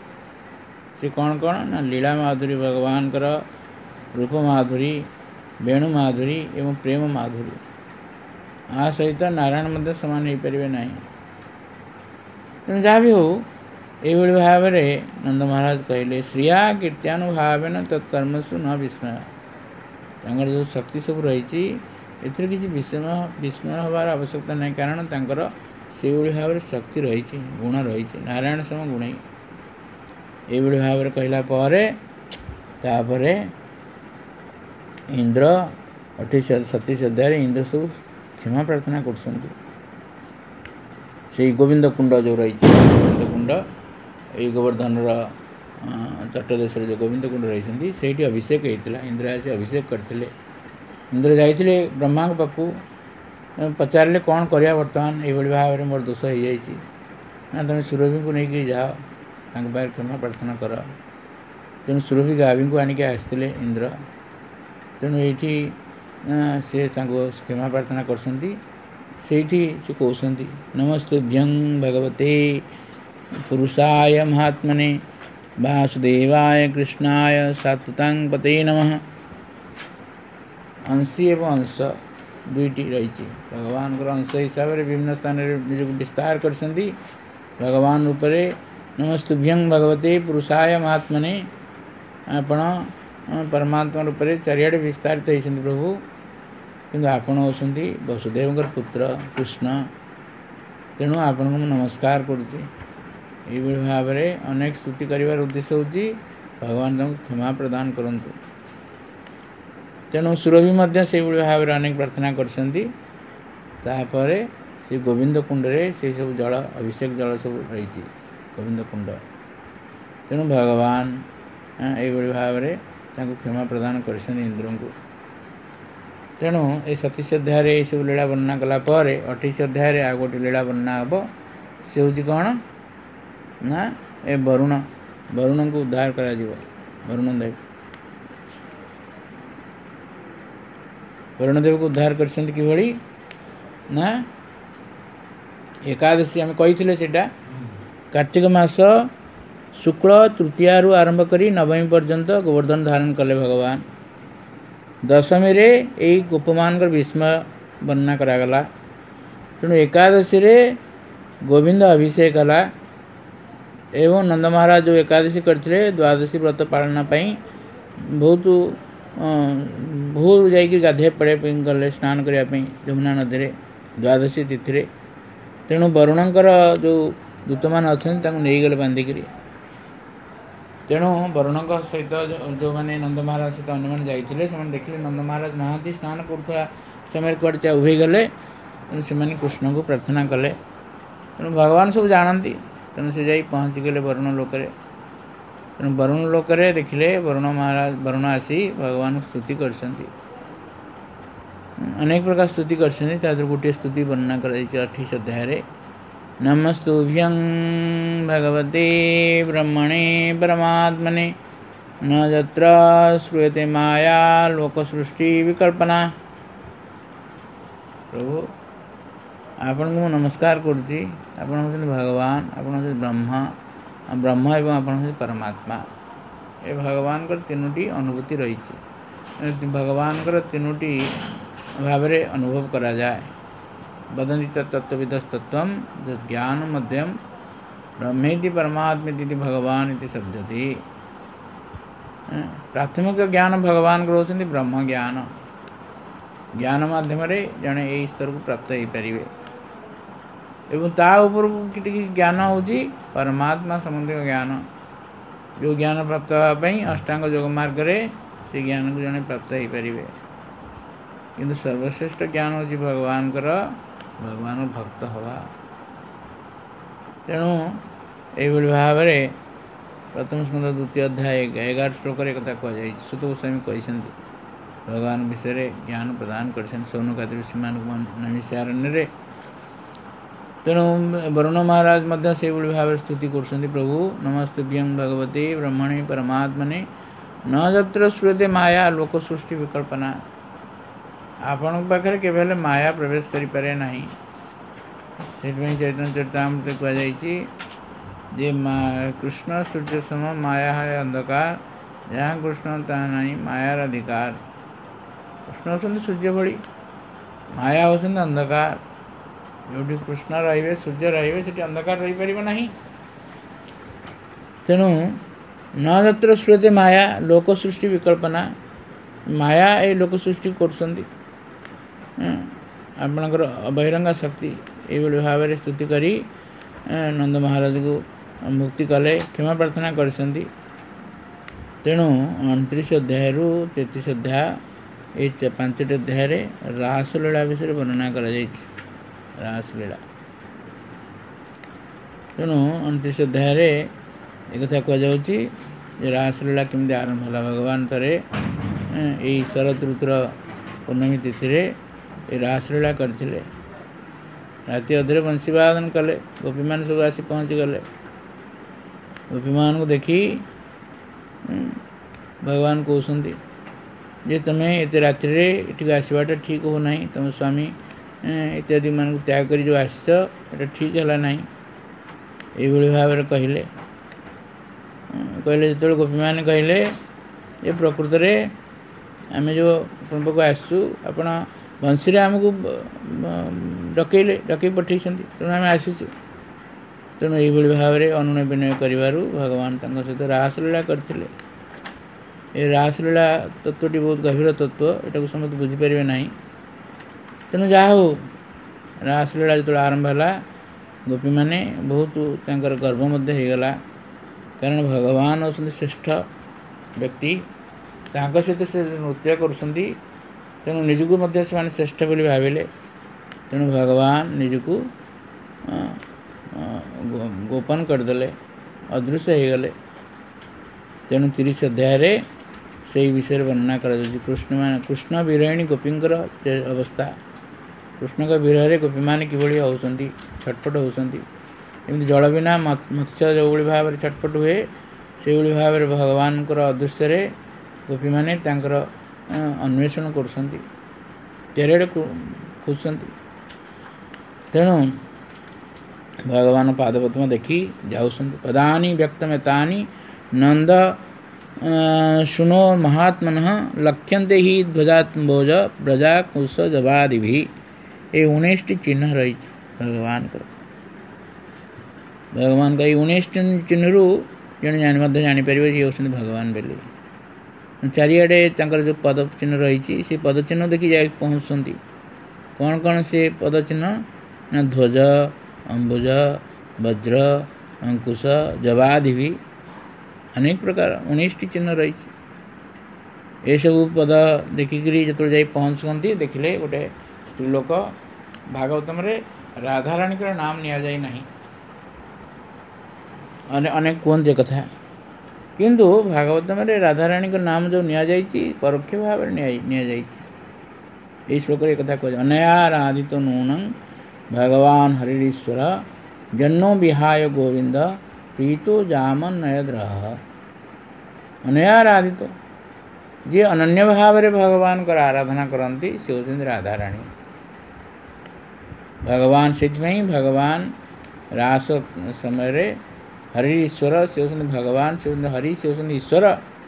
ସେ କ'ଣ କ'ଣ ନା ଲୀଳା ମାଧୁରୀ ଭଗବାନଙ୍କର, ରୂପ ମାଧୁରୀ, ବେଣୁ ମାଧୁରୀ ଏବଂ ପ୍ରେମ ମାଧୁରୀ, ଆ ସହିତ ନାରାୟଣ ମଧ୍ୟ ସମାନ ହୋଇପାରିବେ ନାହିଁ। ତେଣୁ ଯାହା ବି ହେଉ ଏଇଭଳି ଭାବରେ ନନ୍ଦ ମହାରାଜ କହିଲେ ଶ୍ରିୟା କୀର୍ତ୍ତ୍ୟାନୁଭାବେନ ତତ୍କର୍ମସୁ ନ ବିସ୍ମୟ। ତାଙ୍କର ଯେଉଁ ଶକ୍ତି ସବୁ ରହିଛି ଏଥିରେ କିଛି ବିସ୍ମୟ ବିସ୍ମୟ ହେବାର ଆବଶ୍ୟକତା ନାହିଁ, କାରଣ ତାଙ୍କର ସେଇଭଳି ଭାବରେ ଶକ୍ତି ରହିଛି, ଗୁଣ ରହିଛି, ନାରାୟଣ ସମ ଗୁଣୈଃ। ଏଇଭଳି ଭାବରେ କହିଲା ପରେ ତାପରେ ଇନ୍ଦ୍ର ଅଠେଇଶ ସତେଇଶ ଅଧ୍ୟାୟରେ ଇନ୍ଦ୍ର ସବୁ କ୍ଷମା ପ୍ରାର୍ଥନା କରୁଛନ୍ତି। ସେଇ ଗୋବିନ୍ଦ କୁଣ୍ଡ ଯେଉଁ ରହିଛି, ଗୋବିନ୍ଦ କୁଣ୍ଡ ଏଇ ଗୋବର୍ଦ୍ଧନର ତଟ ଦେଶରେ ଯେଉଁ ଗୋବିନ୍ଦ କୁଣ୍ଡ ରହିଛନ୍ତି, ସେଇଠି ଅଭିଷେକ ହେଇଥିଲା। ଇନ୍ଦ୍ର ଆସି ଅଭିଷେକ କରିଥିଲେ। ଇନ୍ଦ୍ର ଯାଇଥିଲେ ବ୍ରହ୍ମାଙ୍କ ପାଖକୁ, ପଚାରିଲେ କ'ଣ କରିବା ବର୍ତ୍ତମାନ, ଏଇଭଳି ଭାବରେ ମୋର ଦୋଷ ହେଇଯାଇଛି, ନା ତୁମେ ସୁରଭିଙ୍କୁ ନେଇକି ଯାଅ, ତାଙ୍କ ପାଖରେ କ୍ଷମା ପ୍ରାର୍ଥନା କର। ତେଣୁ ସୁରଭି ଗାଭିଙ୍କୁ ଆଣିକି ଆସିଥିଲେ ଇନ୍ଦ୍ର। ତେଣୁ ଏଇଠି ସେ ତାଙ୍କୁ କ୍ଷମା ପ୍ରାର୍ଥନା କରୁଛନ୍ତି। ସେଇଠି ସେ କହୁଛନ୍ତି ନମସ୍ତୁଭ୍ୟଂ ଭଗବତେ ପୁରୁଷାୟ ମହାତ୍ମନେ ବାସୁଦେବାୟ କୃଷ୍ଣାୟ ସାତ୍ୱତାଂ ପତେ ନମଃ। ଅଂଶୀ ଏବଂ ଅଂଶ ଦୁଇଟି ରହିଛି। ଭଗବାନଙ୍କର ଅଂଶ ହିସାବରେ ବିଭିନ୍ନ ସ୍ଥାନରେ ନିଜକୁ ବିସ୍ତାର କରିଛନ୍ତି। ଭଗବାନ ରୂପରେ ନମସ୍ତୁଭ୍ୟଂ ଭଗବତେ ପୁରୁଷାୟ ମହାତ୍ମନେ, ଆପଣ ପରମାତ୍ମା ରୂପରେ ଚାରିଆଡ଼େ ବିସ୍ତାରିତ ହୋଇଛନ୍ତି ପ୍ରଭୁ, କିନ୍ତୁ ଆପଣ ହେଉଛନ୍ତି ବସୁଦେବଙ୍କର ପୁତ୍ର କୃଷ୍ଣ। ତେଣୁ ଆପଣଙ୍କୁ ମୁଁ ନମସ୍କାର କରୁଛି। ଏଇଭଳି ଭାବରେ ଅନେକ ସ୍ତୁତି କରିବାର ଉଦ୍ଦେଶ୍ୟ ହେଉଛି ଭଗବାନ ତାଙ୍କୁ କ୍ଷମା ପ୍ରଦାନ କରନ୍ତୁ। ତେଣୁ ସୁରଭି ମଧ୍ୟ ସେଇଭଳି ଭାବରେ ଅନେକ ପ୍ରାର୍ଥନା କରିଛନ୍ତି। ତାପରେ ସେ ଗୋବିନ୍ଦ କୁଣ୍ଡରେ ସେଇ ସବୁ ଜଳ ଅଭିଷେକ ଜଳ ସବୁ ରହିଛି। ଗୋବିନ୍ଦ କୁଣ୍ଡ। ତେଣୁ ଭଗବାନ ଏଇଭଳି ଭାବରେ ତାଙ୍କୁ କ୍ଷମା ପ୍ରଦାନ କରିଛନ୍ତି ଇନ୍ଦ୍ରଙ୍କୁ। ତେଣୁ ଏ ସତୀଶ ଅଧ୍ୟାୟରେ ଏଇସବୁ ଲୀଳା ବର୍ଣ୍ଣନା କଲା ପରେ ଅଠେଇଶ ଅଧ୍ୟାୟରେ ଆଉ ଗୋଟେ ଲୀଳା ବର୍ଣ୍ଣନା ହେବ। ସେ ହେଉଛି କ'ଣ ନା ଏ ବରୁଣ ବରୁଣଙ୍କୁ ଉଦ୍ଧାର କରାଯିବ। ବରୁଣ ଦେବ ବରୁଣ ଦେବକୁ ଉଦ୍ଧାର କରିଛନ୍ତି କିଭଳି ନା ଏକାଦଶୀ ଆମେ କହିଥିଲେ ସେଇଟା କାର୍ତ୍ତିକ ମାସ ଶୁକ୍ଳ ତୃତୀୟାରୁ ଆରମ୍ଭ କରି ନବମୀ ପର୍ଯ୍ୟନ୍ତ ଗୋବର୍ଦ୍ଧନ ଧାରଣ କଲେ ଭଗବାନ। ଦଶମୀରେ ଏଇ ଗୋପମାନଙ୍କର ବିସ୍ମୟ ବର୍ଣ୍ଣନା କରାଗଲା। ତେଣୁ ଏକାଦଶୀରେ ଗୋବିନ୍ଦ ଅଭିଷେକ ହେଲା ଏବଂ ନନ୍ଦ ମହାରାଜ ଯେଉଁ ଏକାଦଶୀ କରିଥିଲେ ଦ୍ୱାଦଶୀ ବ୍ରତ ପାଳନ ପାଇଁ ବହୁତ ଭୋରୁ ଯାଇକି ଗାଧୋଇବା ପଡ଼ିବା ପାଇଁ ଗଲେ ସ୍ନାନ କରିବା ପାଇଁ ଯମୁନା ନଦୀରେ ଦ୍ୱାଦଶୀ ତିଥିରେ। ତେଣୁ ବରୁଣଙ୍କର ଯେଉଁ ଦୂତମାନେ ଅଛନ୍ତି ତାଙ୍କୁ ନେଇଗଲେ ବାନ୍ଧିକିରି। ତେଣୁ ବରୁଣଙ୍କ ସହିତ ଯେଉଁମାନେ ନନ୍ଦ ମହାରାଜ ସହିତ ଅନ୍ୟମାନେ ଯାଇଥିଲେ ସେମାନେ ଦେଖିଲେ ନନ୍ଦ ମହାରାଜ ନାହାନ୍ତି, ସ୍ନାନ କରୁଥିବା ସମୟରେ କୁଆଡ଼େ ଚା ଉଭେଇ ଗଲେ। ତେଣୁ ସେମାନେ କୃଷ୍ଣଙ୍କୁ ପ୍ରାର୍ଥନା କଲେ। ତେଣୁ ଭଗବାନ ସବୁ ଜାଣନ୍ତି। ତେଣୁ ସେ ଯାଇ ପହଞ୍ଚିଗଲେ ବରୁଣ ଲୋକରେ। ତେଣୁ ବରୁଣ ଲୋକରେ ଦେଖିଲେ ବରୁଣ ମହାରାଜ ବରୁଣ ଆସି ଭଗବାନଙ୍କୁ ସ୍ତୁତି କରିଛନ୍ତି। ଅନେକ ପ୍ରକାର ସ୍ତୁତି କରିଛନ୍ତି। ତା ଦେହରୁ ଗୋଟିଏ ସ୍ତୁତି ବର୍ଣ୍ଣନା କରାଯାଇଛି ଅଠେଇଶ ଅଧ୍ୟାୟରେ। ନମସ୍ତୁଭ୍ୟଂ ଭଗବତେ ବ୍ରହ୍ମଣେ ପରମାତ୍ମନେ न यत्र श्रूयते माया लोक सृष्टि विकल्पना। प्रभु आपण को नमस्कार करुच्ची। आपण होते भगवान, आपण होते ब्रह्मा ब्रह्म एवं आपण होते परमात्मा। ये भगवान कर तीनोटी अनुभूति रही। भगवान कर तीनोटी भाव अनुभव करा जाए। वदन्ति तत्त्वविदस्तत्त्वं ज्ञान मध्यम ब्रह्मेति परमात्मेति भगवान इति शब्दति। प्राथमिक ज्ञान भगवान को होती ब्रह्म ज्ञान। ज्ञान माध्यम जड़े यही स्तर को प्राप्त हो पारे। एवं ता ऊपर कि ज्ञान हूँ परमात्मा संबंधी ज्ञान। जो ज्ञान प्राप्त होगापी अष्टांग योग मार्ग से ज्ञान को जड़े प्राप्त हो पारे। किंतु सर्वश्रेष्ठ ज्ञान हूँ भगवान भगवान भक्त हवा। तेणु यही भाव प्रथम स्कंद द्वितीय अध्याय एगार श्लोक एक कहुई। सुत गोस्वामी कहते भगवान विषय ज्ञान प्रदान कर सौनकादि ऋषि मान नैमिषारण्य। तेणु वरुण महाराज से भाव स्तुति कर प्रभु नमस्तुभ्यं भगवते ब्रह्मणे परमात्मने न यत्र श्रूयते माया लोक सृष्टि विकल्पना। आपण पाखे केवल माया प्रवेश करें ना। चैतन्य चरितामृत कहुई जे कृष्ण सूर्य सम माया है अंधकार जहाँ कृष्ण ता नहीं मायार अधिकार। कृष्ण होती सूर्य भली, माया होती अंधकार। जो कृष्ण रे सूर्य रे से अंधकार रही पार ना। तेणु न यत्र श्रूयते माया लोक सृष्टि विकल्पना। माया ये लोक सृष्टि करपणकर बहिरंगा शक्ति ये भाव स्तुति करी नंद महाराज को मुक्ति कले क्षमा प्रार्थना कर। तेणु अणतीस अध्याय रु तैंतीस अध्याय ये पांचटी अध्याय रासलीला विषय वर्णना कर रासलीला। तेणु अणतीस अध्याय एक कथा कहुच्छी रासलीला केमती आरंभ है। भगवान थे यही शरत ऋतुर पूर्णमी तिथि रासलीला करते। राति अधे बंशी वादन कले। गोपी मान सब आसी पहुँची गले। गोपी मान को देखी भगवान कहते जे तुम्हें ये राति ये आसवाटा ठीक हो ना। तुम स्वामी इत्यादि मान को त्याग कर जो आस ठीक है ना। ये भाव कहले कहले जो गोपी मान कहले ये प्रकृत में आम जो पाक आसू आप बंशी आमको डकैले डकई पठे तेणु आम आसीचु। तेणु ये भाव में अनुनय विनय कर भगवान सहित रासलीला करते। ये रासलीला तत्वटी बहुत गभीर तत्व। यहाँ समस्त बुझीपारे ना। तेणु जहा हो रासलीला जो आरंभ है गोपी मैंने बहुत गर्व होगला। कारण भगवान होते श्रेष्ठ व्यक्ति सहित से नृत्य कर। तेणु निजक से श्रेष्ठ बोली भाविले। तेणु भगवान निजक गोपन करदे। ଅଦୃଶ୍ୟ ହେଇଗଲେ। ତେଣୁ ତିରିଶ ଅଧ୍ୟାୟରେ ସେଇ ବିଷୟରେ ବର୍ଣ୍ଣନା କରାଯାଉଛି। କୃଷ୍ଣ କୃଷ୍ଣ ବିରହିଣୀ ଗୋପୀଙ୍କର ସେ ଅବସ୍ଥା, କୃଷ୍ଣଙ୍କ ବିରହରେ ଗୋପୀମାନେ କିଭଳି ହେଉଛନ୍ତି, ଛଟପଟ ହେଉଛନ୍ତି। ଏମିତି ଜଳ ବିନା ମତ୍ସ୍ୟ ଯେଉଁଭଳି ଭାବରେ ଛଟପଟ ହୁଏ, ସେଇଭଳି ଭାବରେ ଭଗବାନଙ୍କର ଅଦୃଶ୍ୟରେ ଗୋପୀମାନେ ତାଙ୍କର ଅନ୍ୱେଷଣ କରୁଛନ୍ତି, ଚାରିଆଡ଼େ ଖୋଜୁଛନ୍ତି। ତେଣୁ ଭଗବାନ ପାଦପଦ୍ମ ଦେଖି ଯାଉଛନ୍ତି। ପଦାନି ବ୍ୟକ୍ତମେତାନି ନନ୍ଦ ଶୁଣୋ ମହାତ୍ମନଃ ଲକ୍ଷ୍ୟନ୍ତେ ହି ଧ୍ୱଜାତ୍ମ୍ବୋଜ ବ୍ରଜା କୁଶ ଜବାଦିଭି। ଏ ଉଣେଇଶଟି ଚିହ୍ନ ରହିଛି ଭଗବାନଙ୍କର। ଭଗବାନଙ୍କ ଏଇ ଉଣେଇଶଟି ଚିହ୍ନରୁ ଜଣେ ଜାଣି ମଧ୍ୟ ଜାଣିପାରିବ ଯେ ହେଉଛନ୍ତି ଭଗବାନ ବୋଲି। ଚାରିଆଡ଼େ ତାଙ୍କର ଯେଉଁ ପଦ ଚିହ୍ନ ରହିଛି, ସେ ପଦ ଚିହ୍ନ ଦେଖି ଯାଇ ପହଞ୍ଚୁଛନ୍ତି। କ'ଣ କ'ଣ ସେ ପଦ ଚିହ୍ନ? ନା ଧ୍ୱଜ, ଅମ୍ବୁଜ, ବଜ୍ର, ଅଙ୍କୁଶ, ଜବାଦିଭି, ଅନେକ ପ୍ରକାର ଉଣେଇଶଟି ଚିହ୍ନ ରହିଛି। ଏସବୁ ପଦ ଦେଖିକିରି ଯେତେବେଳେ ଯାଇ ପହଞ୍ଚୁଛନ୍ତି, ଦେଖିଲେ ଗୋଟେ ସ୍ତ୍ରୀଲୋକ। ଭାଗବତମରେ ରାଧାରାଣୀଙ୍କର ନାମ ନିଆଯାଇ ନାହିଁ, ଅନେକ କୁହନ୍ତି କଥା। କିନ୍ତୁ ଭାଗବତମରେ ରାଧାରାଣୀଙ୍କ ନାମ ଯେଉଁ ନିଆଯାଇଛି, ପରୋକ୍ଷ ଭାବରେ ନିଆଯାଇଛି। ଏହି ଶ୍ଲୋକରେ ଏକଥା କୁହାଯାଏ, ଅନୟାରାଧିତ ନୂନଂ ଭଗବାନ ହରିରୀଶ୍ୱର ଜନ୍ମୋ ବିହାୟ ଗୋବିନ୍ଦ ପ୍ରୀतो ଜାମନ୍ନୟଦ୍ରହ। ଅନୟାରାଧିତ, ଯିଏ ଅନନ୍ୟ ଭାବରେ ଭଗବାନଙ୍କର ଆରାଧନା କରନ୍ତି, ସେ ହେଉଛନ୍ତି ରାଧାରାଣୀ। ଭଗବାନ ସେଥିପାଇଁ ଭଗବାନ ରାସ ସମୟରେ ହରି ଈଶ୍ୱର, ସେ ହେଉଛନ୍ତି ଭଗବାନ, ସେ ହେଉଛନ୍ତି ହରି, ସେ ହେଉଛନ୍ତି ଈଶ୍ୱର।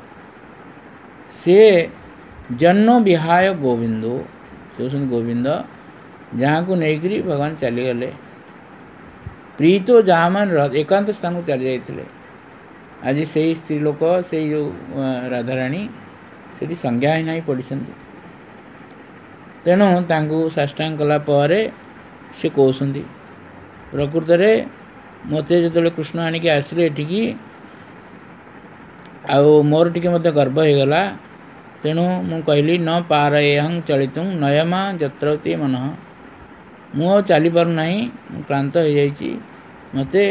ସେ ଜନ୍ମ ବିହାୟ ଗୋବିନ୍ଦ, ସେ ହେଉଛନ୍ତି ଗୋବିନ୍ଦ, ଯାହାଙ୍କୁ ନେଇକରି ଭଗବାନ ଚାଲିଗଲେ। ପ୍ରୀତ ଜାମନ ଏକାନ୍ତ ସ୍ଥାନକୁ ଚାଲି ଯାଇଥିଲେ। ଆଜି ସେଇ ସ୍ତ୍ରୀ ଲୋକ, ସେଇ ଯେଉଁ ରାଧାରାଣୀ ସେଠି ସଂଜ୍ଞାହୀନ ହୋଇ ପଡ଼ିଛନ୍ତି। ତେଣୁ ତାଙ୍କୁ ସାଷ୍ଟାଙ୍ଗ କଲା ପରେ ସେ କହୁଛନ୍ତି, ପ୍ରକୃତରେ ମୋତେ ଯେତେବେଳେ କୃଷ୍ଣ ଆଣିକି ଆସିଲେ ଏଠିକି, ଆଉ ମୋର ଟିକେ ମଧ୍ୟ ଗର୍ବ ହେଇଗଲା। ତେଣୁ ମୁଁ କହିଲି ନ ପାରୟେହଂ ଚଳିତୁଂ ନୟମା ଯତ୍ରତେ ମନଃ। ମୁଁ ଆଉ ଚାଲିପାରୁନାହିଁ, ମୁଁ କ୍ଳାନ୍ତ ହେଇଯାଇଛି, ମୋତେ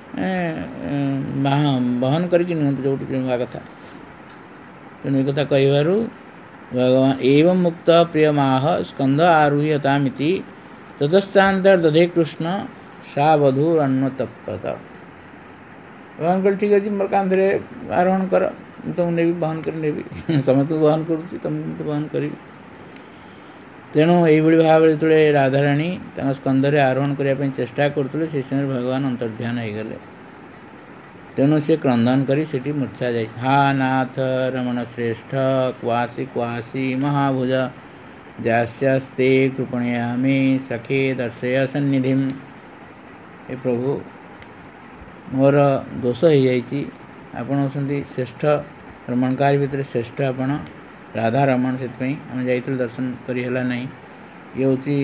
ବହନ କରିକି ନିଅନ୍ତୁ ଯେଉଁଠି ନେବା କଥା। ତେଣୁ ଏ କଥା କହିବାରୁ ଭଗବାନ ଏବଂ ମୁକ୍ତ ପ୍ରିୟମାହ ସ୍କନ୍ଧ ଆରୁହ୍ୟତାମିତି ତତସ୍ଥାନ୍ତର ଦଧେ କୃଷ୍ଣ ସା ବଧୂରନ୍ୱତପ୍ତ। ଭଗବାନ କହିଲେ ଠିକ୍ ଅଛି, ମୋର କାନ୍ଧରେ ଆରୋହଣ କର, ମୁଁ ତୁମକୁ ନେବି, ବହନ କରି ନେବି। ସମସ୍ତଙ୍କୁ ବହନ କରୁଛି, ତୁମକୁ ମୁଁ ତ ବହନ କରିବି। ତେଣୁ ଏଇଭଳି ଭାବରେ ଯେତେବେଳେ ରାଧାରାଣୀ ତାଙ୍କ ସ୍କନ୍ଧରେ ଆରୋହଣ କରିବା ପାଇଁ ଚେଷ୍ଟା କରୁଥିଲେ, ସେ ସମୟରେ ଭଗବାନ ଅନ୍ତର୍ଧ୍ୟାନ ହେଇଗଲେ। ତେଣୁ ସେ କ୍ରନ୍ଦନ କରି ସେଠି ମୂର୍ଚ୍ଛା ଯାଇଛି। ହା ନାଥ ରମଣ ଶ୍ରେଷ୍ଠ କ୍ୱାସି କ୍ୱାସି ମହାଭୁଜ ଦାସ୍ୟାସ୍ତେ କୃପଣୟାମି ସଖେ ଦର୍ଶୟ ସନ୍ନିଧିମ୍। ଏ ପ୍ରଭୁ, ମୋର ଦୋଷ ହେଇଯାଇଛି, ଆପଣ ହେଉଛନ୍ତି ଶ୍ରେଷ୍ଠ ରମଣକାରୀ ଭିତରେ ଶ୍ରେଷ୍ଠ ଆପଣ ରାଧା ରମଣ। ସେଥିପାଇଁ ଆମେ ଯାଇଥିଲୁ, ଦର୍ଶନ କରି ହେଲା ନାହିଁ। ଇଏ ହେଉଛି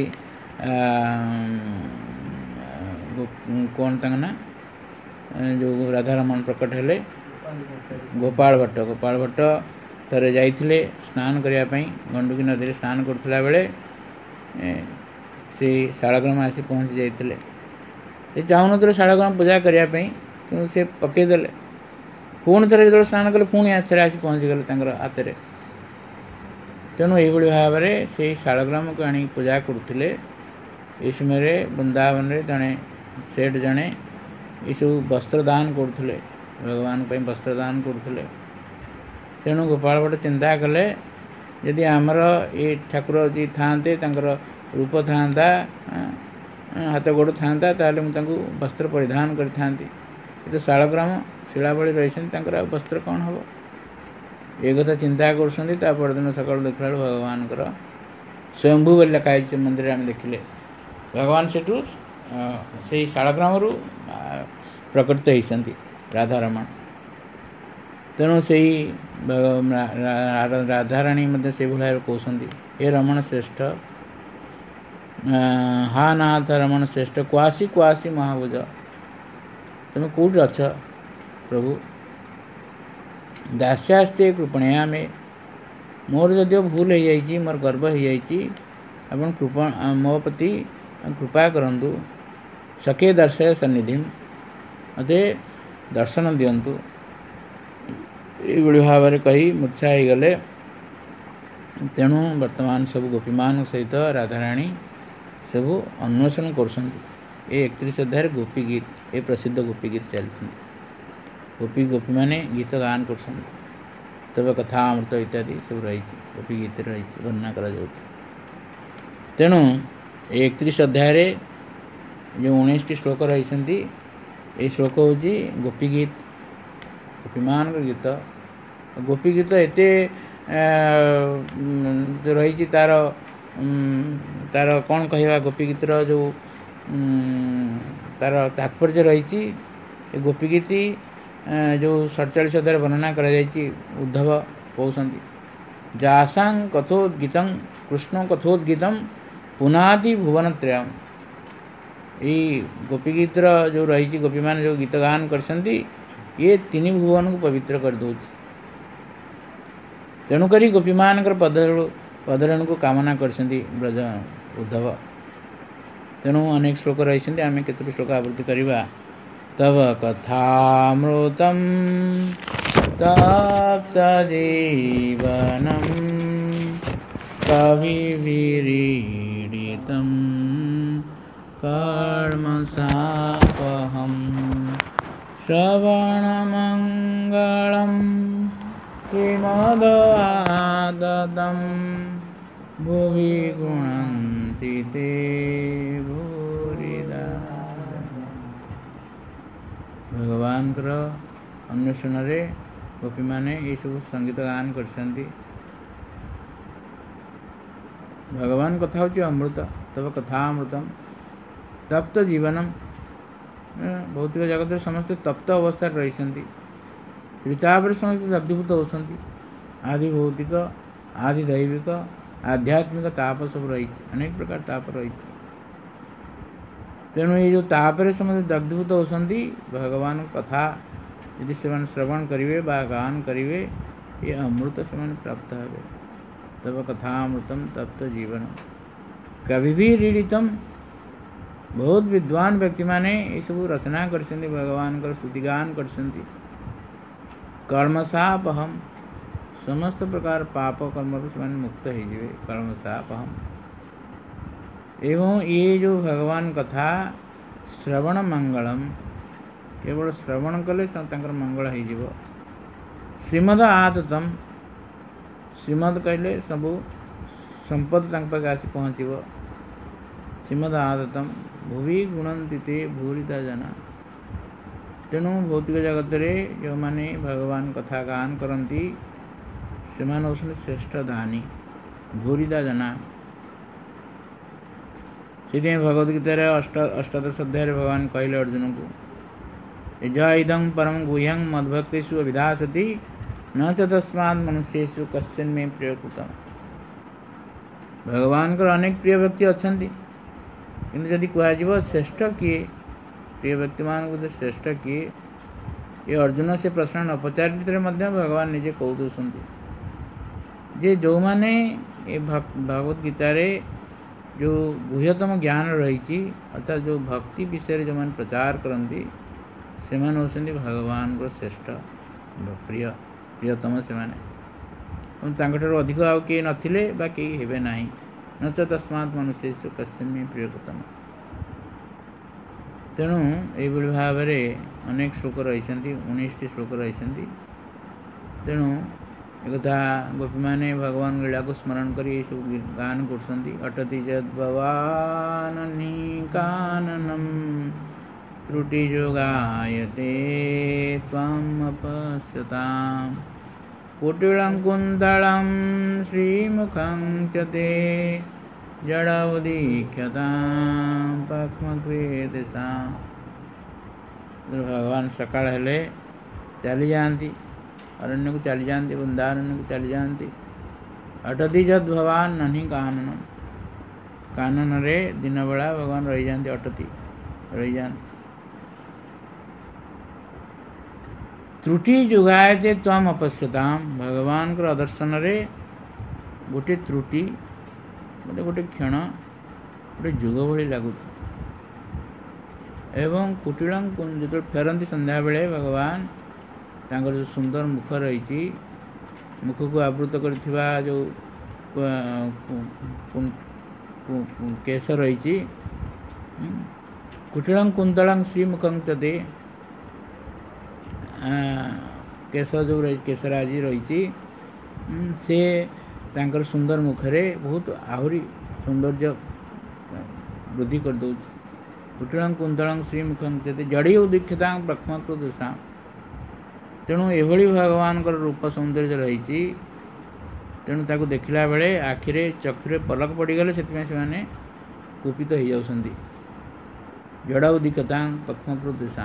କ'ଣ ତାଙ୍କ ନା, ଯେଉଁ ରାଧାରମଣ ପ୍ରକଟ ହେଲେ, ଗୋପାଳ ଭଟ୍ଟ। ଗୋପାଳ ଭଟ୍ଟ ଥରେ ଯାଇଥିଲେ ସ୍ନାନ କରିବା ପାଇଁ, ଗଣ୍ଡୁକୀ ନଦୀରେ ସ୍ନାନ କରୁଥିଲା ବେଳେ ସେ ଶାଳଗ୍ରାମ ଆସି ପହଞ୍ଚି ଯାଇଥିଲେ। ସେ ଚାହୁଁନଥିଲେ ଶାଳଗ୍ରାମ ପୂଜା କରିବା ପାଇଁ, କିନ୍ତୁ ସେ ପକାଇଦେଲେ। ପୁଣି ଥରେ ଯେତେବେଳେ ସ୍ନାନ କଲେ, ପୁଣି ଥରେ ଆସି ପହଞ୍ଚିଗଲେ ତାଙ୍କର ହାତରେ। ତେଣୁ ଏହିଭଳି ଭାବରେ ସେଇ ଶାଳଗ୍ରାମକୁ ଆଣି ପୂଜା କରୁଥିଲେ। ଏହି ସମୟରେ ବୃନ୍ଦାବନରେ ଜଣେ ସେଠ ଜଣେ ଏସବୁ ବସ୍ତ୍ର ଦାନ କରୁଥିଲେ, ଭଗବାନ ପାଇଁ ବସ୍ତ୍ର ଦାନ କରୁଥିଲେ। ତେଣୁ ଗୋପାଳ ଭଟ୍ଟ ଚିନ୍ତା କଲେ, ଯଦି ଆମର ଏ ଠାକୁର ଯଦି ଥାଆନ୍ତେ, ତାଙ୍କର ରୂପ ଥାଆନ୍ତା, ହାତ ଗୋଡ଼ ଥାଆନ୍ତା, ତାହେଲେ ମୁଁ ତାଙ୍କୁ ବସ୍ତ୍ର ପରିଧାନ କରିଥାନ୍ତି। କିନ୍ତୁ ଶାଳଗ୍ରାମ ଶିଳା ଭଳି ରହିଛନ୍ତି, ତାଙ୍କର ଆଉ ବସ୍ତ୍ର କ'ଣ ହେବ? ଏ କଥା ଚିନ୍ତା କରୁଛନ୍ତି। ତା ପରଦିନ ସକାଳୁ ଦେଖିଲା ବେଳକୁ ଭଗବାନଙ୍କର ସ୍ୱୟମ୍ଭୁ ବୋଲି ଲେଖା ହେଇଛି ମନ୍ଦିରରେ, ଆମେ ଦେଖିଲେ ଭଗବାନ ସେଠୁ ସେଇ ଶାଳଗ୍ରାମରୁ ପ୍ରକଟିତ ହେଇଛନ୍ତି ରାଧାରମଣ। ତେଣୁ ସେଇ ରାଧାରାଣୀ ମଧ୍ୟ ସେଇଭଳି ଭାବରେ କହୁଛନ୍ତି, ଏ ରମଣ ଶ୍ରେଷ୍ଠ, ହା ନାଥ ରମଣ ଶ୍ରେଷ୍ଠ କ୍ୱାସି କ୍ୱାସି ମହାଭୁଜ, ତୁମେ କେଉଁଠି ଅଛ ପ୍ରଭୁ? ଦାସ୍ୟାସ୍ତେ କୃପଣୟାମେ, ମୋର ଯଦିଓ ଭୁଲ ହେଇଯାଇଛି, ମୋର ଗର୍ବ ହେଇଯାଇଛି, ଆପଣ କୃପା ମୋ ପ୍ରତି କୃପା କରନ୍ତୁ। ସଖେ ଦର୍ଶୟ ସନ୍ନିଧିମ୍, ମୋତେ दर्शन दियंतु एभଳି भाବରେ कही मूर्छा ହେଇଗଲେ। तेणु वर्तमान सब गोपीमान सहित राधाराणी सब अन्वेषण କରୁଛନ୍ତି। ए एकतीस अध्याय गोपी गीत ए प्रसिद्ध गोपी गीत चलती। गोपी गोपी माने गीत गान କରୁଛନ୍ତି। तब कथा अमृत इत्यादि सब रही गोपी गीत रही वर्णना करा जाउछि। तेणु एकतीस अध्याय रे जो उन्नीस टी श्लोक रही ये श्लोक हूँ गोपी गीत गोपीमान गीत। गोपी गीत एत जो रही तार तार कौन कहवा गोपी गीतर जो तार तात्पर्य रही गोपी गीत जो सड़चाश अध्याय वर्णना कर उद्धव कहते जासां कथोद्गीतं कृष्ण कथोद्गीतं पुनाति भुवनत्रयम्। ये गोपी गीतर जो रही गोपी मान जो गीत गान कर ये तीन भुवन को पवित्र कर दौर। तेणुक गोपी मान पदरेणु को कामना कर ब्रज उद्धव। तेणु अनेक श्लोक रही आम केत श्लोक आवृत्ति करवा। तव कथामृतं तप्तजीवनं कविभिरीडितं कर्मसापहं श्रवणमङ्गलं श्रीमदादतं भुवि गुणन्ति ते भूरिदा। भगवान अन्वेषण रे गोपी माने ये सब संगीत गान कर भगवान कथा हूँ अमृत। तब कथा अमृतम तप्त जीवनम। भौतिक जगत समस्त तप्त अवस्था रही ऋतापर समस्त दग्धीभूत होती। आदि भौतिक आदि दैविक आध्यात्मिक ताप सब रही अनेक प्रकार ताप रही। तेणु ये जो तापर समस्त दग्धीभूत होती भगवान कथा यदि से श्रवण करेंगे बा गान करेंगे ये अमृत से प्राप्त हे। तब कथा अमृतम तप्त जीवन कवि भी रीडितम। बहुत विद्वान व्यक्ति माने ये सब रचना कर भगवान का स्तुतिगान कर कर्मसापहम समस्त प्रकार पाप कर्म से मुक्त हो कर्मसापहम। एवं ये जो भगवान कथा श्रवण मंगलम केवल श्रवण कले मंगल हो। श्रीमद आदतम श्रीमद कहले सबू संपद आसी पहुँच। श्रीमद आदतम भुवि गुणन्ति ते भूरिदा जना। तेणु भौतिक जगत रे जो माने भगवान कथा गान करती से श्रेष्ठ दानी भूरिदा जना। से भगवद्गीतार अष्ट अष्टादश अध्याय भगवान कहले अर्जुन को इदं परम गुह्यं मद्भक्तेषु अभिधासति न च तस्मात् मनुष्येषु कश्चिन् मे प्रियकृतम्। भगवान को अनेक प्रिय व्यक्ति अच्छा किंतु यदि कह श्रेष्ठ किए प्रिय व्यक्ति मान श्रेष्ठ किए ये अर्जुन से प्रश्न न पचारित भगवान निजे कह दौरान जे जो माने ये भगवद गीतार जो गुह्यतम ज्ञान रही अर्थात जो भक्ति विषय जो मैंने प्रचार करती से होती भगवान को श्रेष्ठ प्रिय प्रियतम से अधिक आउ किए नथिले बा कई हेबे नाही न च तस्मात् मनुष्य कश्चिन् मे प्रियकृतम। तेणु ये भाव में अनेक श्लोक रही उन्नीस टी श्लोक रही। तेणु एक गोपी माने भगवान लीला को स्मरण कर सब गान कर अटति जद्भवानी काननम त्रुटि जोगायते त्वम् अपश्यताम् कुटिलं कुन्तलं श्रीमुखं च ते जडौदीख्यतां पक्ष्मकृतिसां। भगवान सकाळ हेले चली जाती अरण्य को चली जाती वृंदारण्य को चली जाती। अटति जद भगवान नहीं कानन कानन रे दिन बेला भगवान रही जाती अटति रही जाती। त्रुटि जुगायते त्वम अपश्यताम। भगवान को दर्शन रे गोटे त्रुटि मतलब गोटे क्षण गोटे जुग भली लगुच। एवं कुटिलं जो फेरती संध्या बेले भगवान तांकर जो सुंदर मुख रही मुख को आवृत करथिबा जो केश रही कुटिलं कुंतलं श्रीमुखं तदे केश जो रही केशराजी रही से तांकर सुंदर मुखरे बहुत आहरी सौंदर्य वृद्धि कर दो कुटिलं कुंतलं श्रीमुखं तदे जड़ी उदीक्षिता ब्रह्मकृदुषा तेणु एभली भगवान रूप सौंदर्य रही तेणु ताको देखला बेले आखिरे चक्षुरे पलक पड़गले से कुपित हो जाती जड़ा उदीक्षता पक्ष्मकृदुषा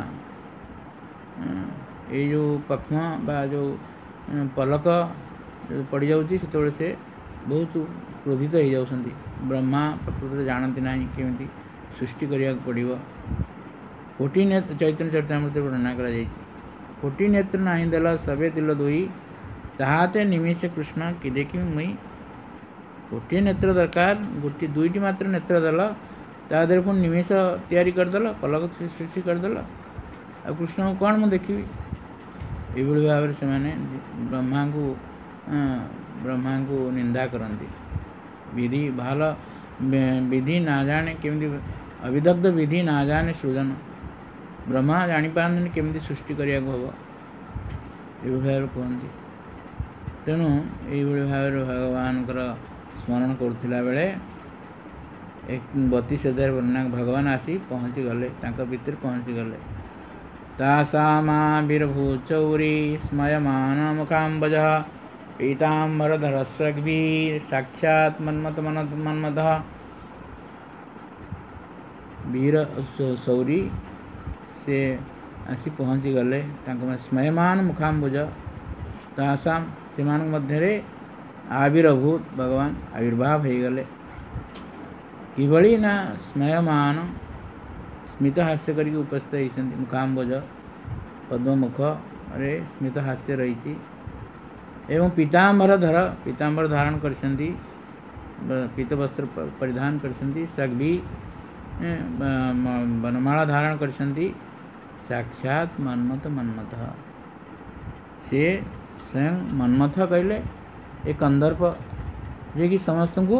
ये जो पक्ष्म बा जो पलक पड़ जाऊँगी से बहुत क्रोधित हो जाती ब्रह्मा प्रकृति जानती ना केमी सृष्टि करिया पड़ो कोटि नेत्र चैतन्य चरितामृत वर्णना कर कोटि नेत्र नहीं देल सबे दिल दुई ताहाते निमिष कृष्ण कि देखी मुई गोटे नेत्र दरकार गोटे दुईटी मात्र नेत्र देल तादर पुणी निमिष तैयारी करदेल पलक सृष्टि करदेल आ कृष्ण को कौन मुझे देखी ये भाव से ब्रह्मा को ब्रह्मा को निंदा करती विधि भाल विधि ना जाने केमती अविदग्ध विधि ना जाने सृजन ब्रह्मा जापारती केमती सृष्टि करने को हम ये भाव कहती तेणु ये भाव भगवान स्मरण करुला बेले एक बतीस हजार वर्णना भगवान आसी पहुँची गले भीतर पहुँची गले तासामाविर्भू चौरी स्मयमान मुखाम्बज पीताम्बरधरस्रग्भीर साक्षात् मन्मथ मन्मथ वीर सौरी से आसी पहुँची गले स्मयमान मुखाम्बुज तासाम से मध्य आविर्भूत भगवान आविर्भाव हो गले किभली ना स्मयमान स्मित हास्य करके उपस्थित होती मुखाम्बुज पद्ममुख अरे स्मित हास्य रही एवं पीताम्बर धर पीताम्बर धारण कर पीत वस्त्र परिधान कर सग्भी वनमाला धारण कर साक्षात मन्मथ मन्मथ से स्वयं मन्मथ कहले एक कंदर्प जे कि समस्त को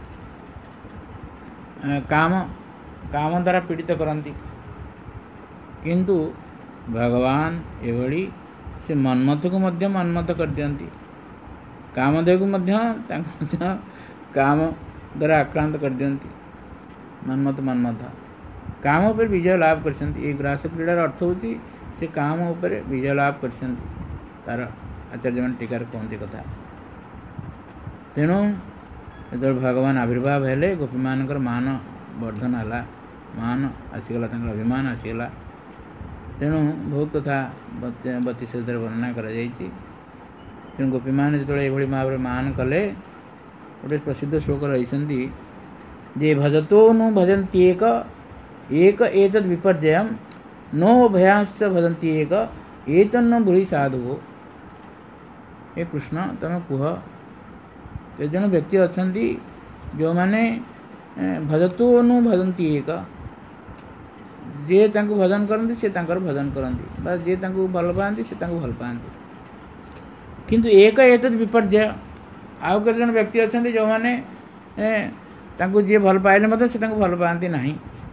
काम काम द्वारा पीड़ित करती किंतु भगवान एभली से मन्मथ को मध्य मन्मथ कर दियंती कामदेव को मध्य काम द्वारा आक्रांत कर दियंती मन्मथ मन्मथ काम पर विजय लाभ कर ग्रास क्रीडार अर्थ होची से काम उपर विजय लाभ कर तार आचार्य मान टीकार कहती कथा तेणु जो भगवान आविर्भाव हेले गोपी मानकर मान वर्धन है मान आसीगला अभिमान आसीगला तेणु बहुत कथा बतीस हजार वर्णना कर तेणु गोपी मान जो ये भाव मान कले गोटे प्रसिद्ध श्लोक रही जे भजतो नु भजन्ति एक एक एतद् विपर्जयम् नो भयांश्च भजन्ति एक एतन्न बुरी साधु हे कृष्ण तुम कुह के जन व्यक्ति अच्छा जो मैंने भजतो नु भजन्ति एक जे तांको भजन करती से तांकर भजन करती बा जे तांको भल पाती से तांको भल पाती किंतु एक एतद् विपर्जय आउ के जन व्यक्ति अच्छा जो मैंने तांको जे भल पाइले मत से तांको भल पाती नहीं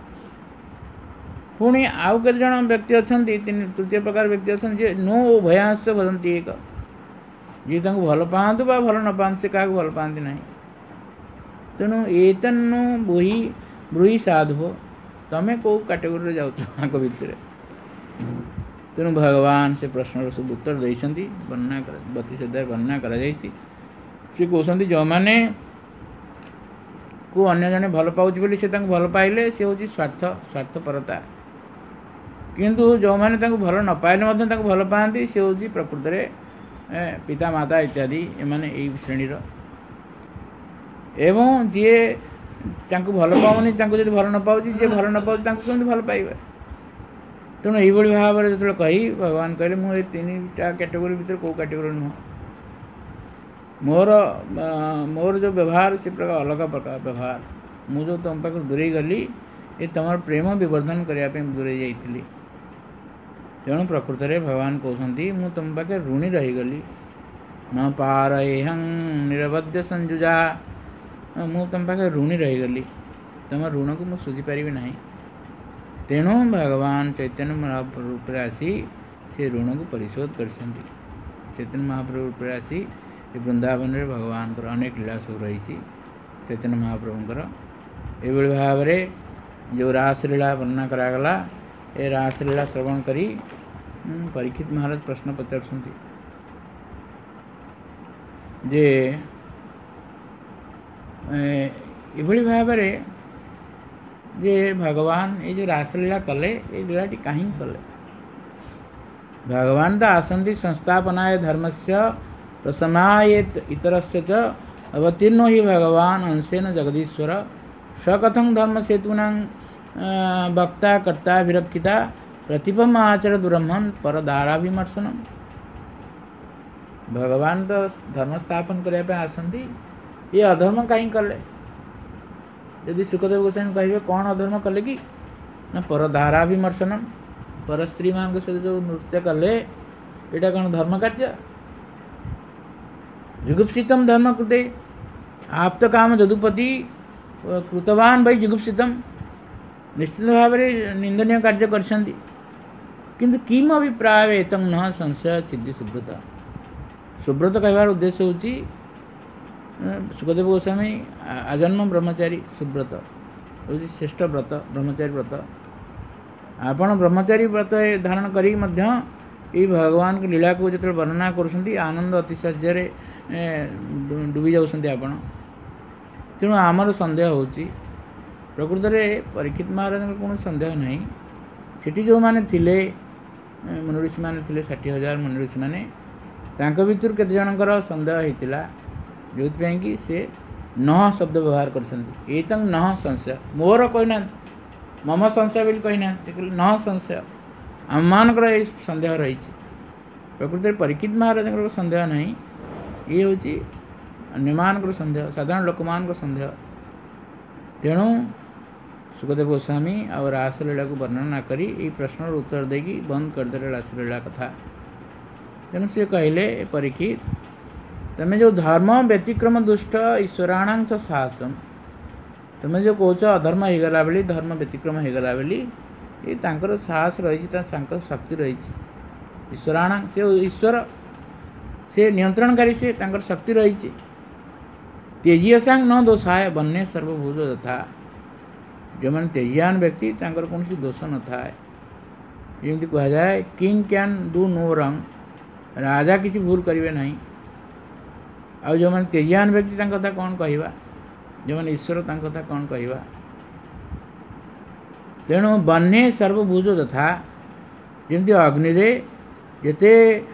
पुणी आउ के जन व्यक्ति अच्छा तृतीय प्रकार व्यक्ति अच्छा जे नो भयांश भजन्ति एक जी तांको भल पातु बा भल न पातु से क्या भल पाती नहीं तेणु एतन्नु बुही ब्रूही साधु तमें कौ कैटेगोरी जाऊँ भितर तेणु भगवान से प्रश्न सब उत्तर देती वर्णना बतीस हजार वर्णना कर कहते जो मैंने को अन्य जने भल पाँच बोली से भल पाइले से हूँ स्वार्थ स्वार्थपरता किंतु जो मैंने भल न पाइले भल पाती से हूँ प्रकृत में पिता माता इत्यादि एमाने यही श्रेणी एवं जी भल पाऊनी जब भल न पाऊँ जी भल न पाऊँ कमी भल पाइबे तेणु यही भाव में जो कही भगवान कहले मुझे तीन टा कैटेगोरी भीतर कौ कैटेगोरी नुह मोर मोर जो व्यवहार से प्रकार अलग प्रकार व्यवहार मुझे तुम पाक दूरे गली ये तुम प्रेम विवर्धन करने दूरे जाइली। तेणु प्रकृत में भगवान कहते मु तुम पाखे ऋणी रहीगली न पारहं निरवध्य संजुजा। मु तुम पाखे ऋणी रहीगली, तुम ऋण को मुझे सुझीपारि ना। तेणु भगवान चैतन्य महाप्रभु रूप आसी से ऋण को परिशोध कर। चैतन्य महाप्रभु रूप आसी वृंदावन में भगवान को अनेक लीला सब रही। चैतन्य महाप्रभुंर ये भाव में जो रासलीला वर्णना करागला, ये रासलीला श्रवण करी परीक्षित महाराज प्रश्न पचार जे ये भाव में जे भगवान ये जो रासलीला कले ये लीलाटी कहीं कले। भगवान तो आसंति संस्थापनाय धर्मस्य प्रशमायेत इतरस्य च अवतीर्णो ही भगवान अंशेन जगदीश्वर सकथं धर्म सेतूनां वक्ता कर्ता विरक्षिता प्रतिपम आचर दुरहन परदाराभिमर्शनम। भगवान तो धर्म स्थापन करने आसंति, ये अधर्म कहीं कले। यदि सुखदेव गोस्वामी कहे कौन अधर्म कले कि ना परदाराभिमर्शनम, पर स्त्री मान सहित जो नृत्य कले यहाँ कौन धर्म कार्य। जुगुप्सितम धर्म कृते आप तो काम जदुपति कृतवान भाई जुगुप्सितम, निश्चित भाव में निंदनीय कार्य करछन्ति। किंतु किम अभिप्राय एतं न संशय सिद्धि सुब्रत। सुब्रत कहवार उद्देश्य होची सुखदेव गोस्वामी आजन्म ब्रह्मचारी सुब्रत हूँ श्रेष्ठ व्रत ब्रह्मचारी व्रत। आपण ब्रह्मचारी व्रत धारण करी मध्य ये भगवान की लीला को जो वर्णना कर आनंद अतिशय डूबी जाऊँच आपण। तेणु आमर सन्देह हो प्रकृत में परीक्षित महाराज कौन सन्देह ना। सेठी जो मैंने थिले मुनि मैंने थिले षाठी हजार मुनि ऋषि मैंने भर केत जनकर सन्देह होता जो कि से नह शब्द व्यवहार कर नह संशय मोर कहना मम संशय बोली कहना नह संशय आम मानक सन्देह रही। प्रकृति में परीक्षित महाराज सन्देह ना, ये हूँ अन्यमान सन्देह साधारण लोक मान सन्देह। तेणु सुखदेव गोस्वामी और रासलीला को वर्णना करी ये प्रश्न उत्तर देगी बंद करदे रासलीला कथा। तेणु सी कहले परीक्षित तुम्हें जो धर्म व्यतिक्रम दुष्ट ईश्वराणां च साहसम, तुम्हें जो कौच अधर्म होगला बेली धर्म व्यतिक्रम होगला बेली ये तांकर साहस रही शक्ति रही। ईश्वराणां से ईश्वर से नियंत्रणकारी से तांकर शक्ति रही। तेजियसां न दोषाय बन्ने सर्वभूत यथा, जो मैंने तेजियान व्यक्ति तांकर कौन सी दोष न था। जमी कह जाए किंग कैन डू नो रंग, राजा किसी भूल करेंगे नहीं। आ जो मैंने तेजियान व्यक्ति कथा कौन कहवा, जो मैंने ईश्वर कथा कौन कहवा। तेणु बन्ने सर्वभूत तथा जमी अग्नि जिते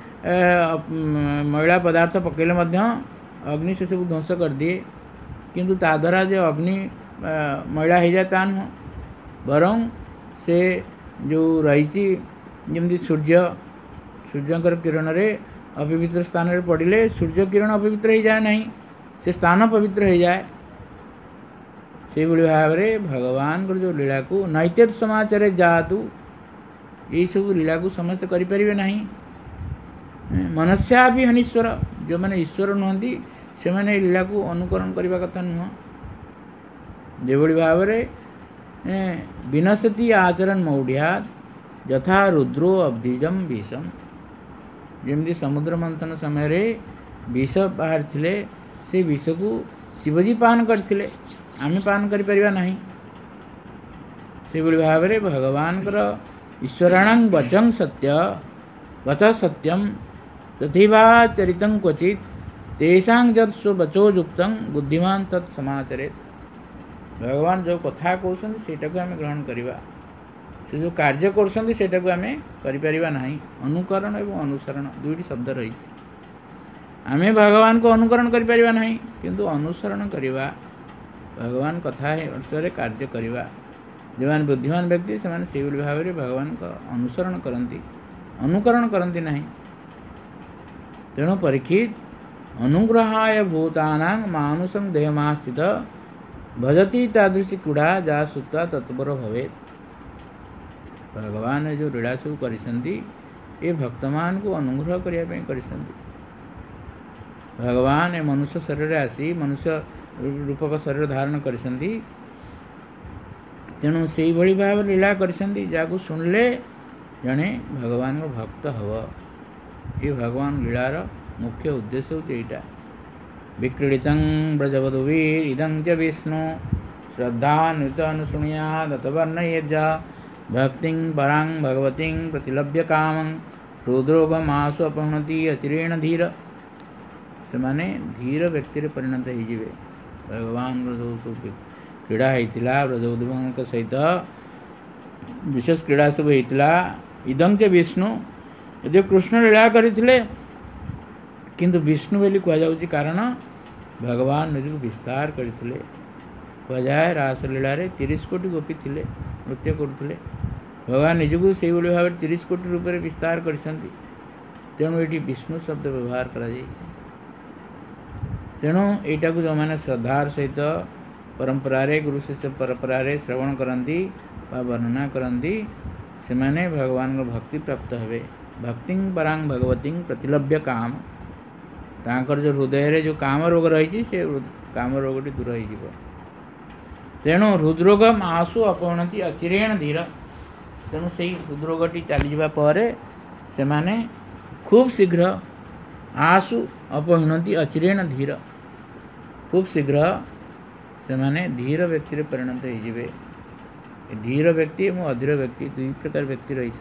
मैला पदार्थ पकड़े अग्नि से सब ध्वंस कर दिए, किंतु ता द्वारा जो अग्नि मैला हो जाए ता नुह बरं से जो रही जमी सूर्य सूर्यंकर किरण रे अपवित्र स्थान रे पड़े सूर्य किरण अपवित्र हो जाए नहीं, से स्थान पवित्र हो जाए। से भाव में भगवान को जो लीला को नैत्यत समाचार जातु ये सब लीला को समस्त करें ना। मनुष्या भी हनीश्वर, जो मैंने ईश्वर नुहति से मैंने लीला को अनुकरण करने कथा नुह। जो भाव में विनशति आचरण मौढ़्यात यथा रुद्रो अब्धिजम विषम, जमी समुद्र मंथन समय विष बाहर थिले से विष को शिवजी पान करते आम पान करें ना। से भाव में भगवान ईश्वराणां वचं सत्य वच सत्यम तथैवा चरितं क्वचित तेषां जत् स्ववचो युक्तं बुद्धिमान तत्समाचरेत। भगवान जो कथा कहते सेटा को आम ग्रहण करवा, से जो कार्य करटा को आम करें ना। अनुकरण एवं अनुसरण दुईटी शब्द रही। आम भगवान को अनुकरण करें ना, किंतु अनुसरण करवा भगवान कथा अनुसार कार्य करवा। जो मैंने बुद्धिमान व्यक्ति से भाव में भगवान का अनुसरण करती अनुकरण करती नहीं। तेणु परीक्षित अनुग्रहाय भूतानां मानुषं देहमास्थित भजती तादृशी क्रीड़ा जहाँ सुता तत्पर भवे। भगवान जो लीला सब करिसंती ये भक्तमान को अनुग्रह करने करिसंती। भगवान ए मनुष्य शरीर आसी मनुष्य रूपक शरीर धारण करिसंती तेणु से भली भाव लीला करिसंती जाको सुनले जने भगवान को भक्त हव। ये भगवान लीलार मुख्य उद्देश्य होते एटा। विक्रीडितं ब्रजवधूभिः इदं च विष्णु श्रद्धान्वित अनुशृणुया दत्तवर्णयेज्ज भक्तिं परां भगवतीं प्रतिलभ्य कामं रुद्रोगमासु अपहृणति अचिरेण धीर। से माने धीर व्यक्ति परिणत होइजिवे। भगवान जो क्रीड़ा होइतिला ब्रजवधूମାନଙ୍କ सहित विशेष क्रीड़ा सब होइतिला इदं च विष्णु यदि कृष्ण लीला करथिले किंतु विष्णु बोली कह जाउची कारण भगवान निज विस्तार करथिले। कजाए रासलीला रे तीस कोटी गोपी थिले नृत्य करथिले। भगवान निजको से भाव तीस कोटी रूप में विस्तार करछंती तेणु ये विष्णु शब्द व्यवहार करा जाइछि। तेणु एटा को जो माने श्रद्धार सहित परंपरा रे गुरु शिष्य परंपरा रे श्रवण करंती बा वर्णना करंती से माने भगवान को भक्ति प्राप्त हेबे। भक्तिं परां भगवतीं प्रतिलभ्य काम तांकर जो हृदय रे जो काम रोग रही से काम रोगटी दूर हो। तेणु हृदरोगम आसु अपहरणति अचिरेण धीर। तेणु से हृदरोगटी चलीजा पर से माने खूब शीघ्र आसु अपहरणति अचिरेण धीर खूब शीघ्र से माने धीर व्यक्ति रे परिणत होइजिवे। धीर व्यक्ति और अधीर व्यक्ति दुई प्रकार व्यक्ति रही।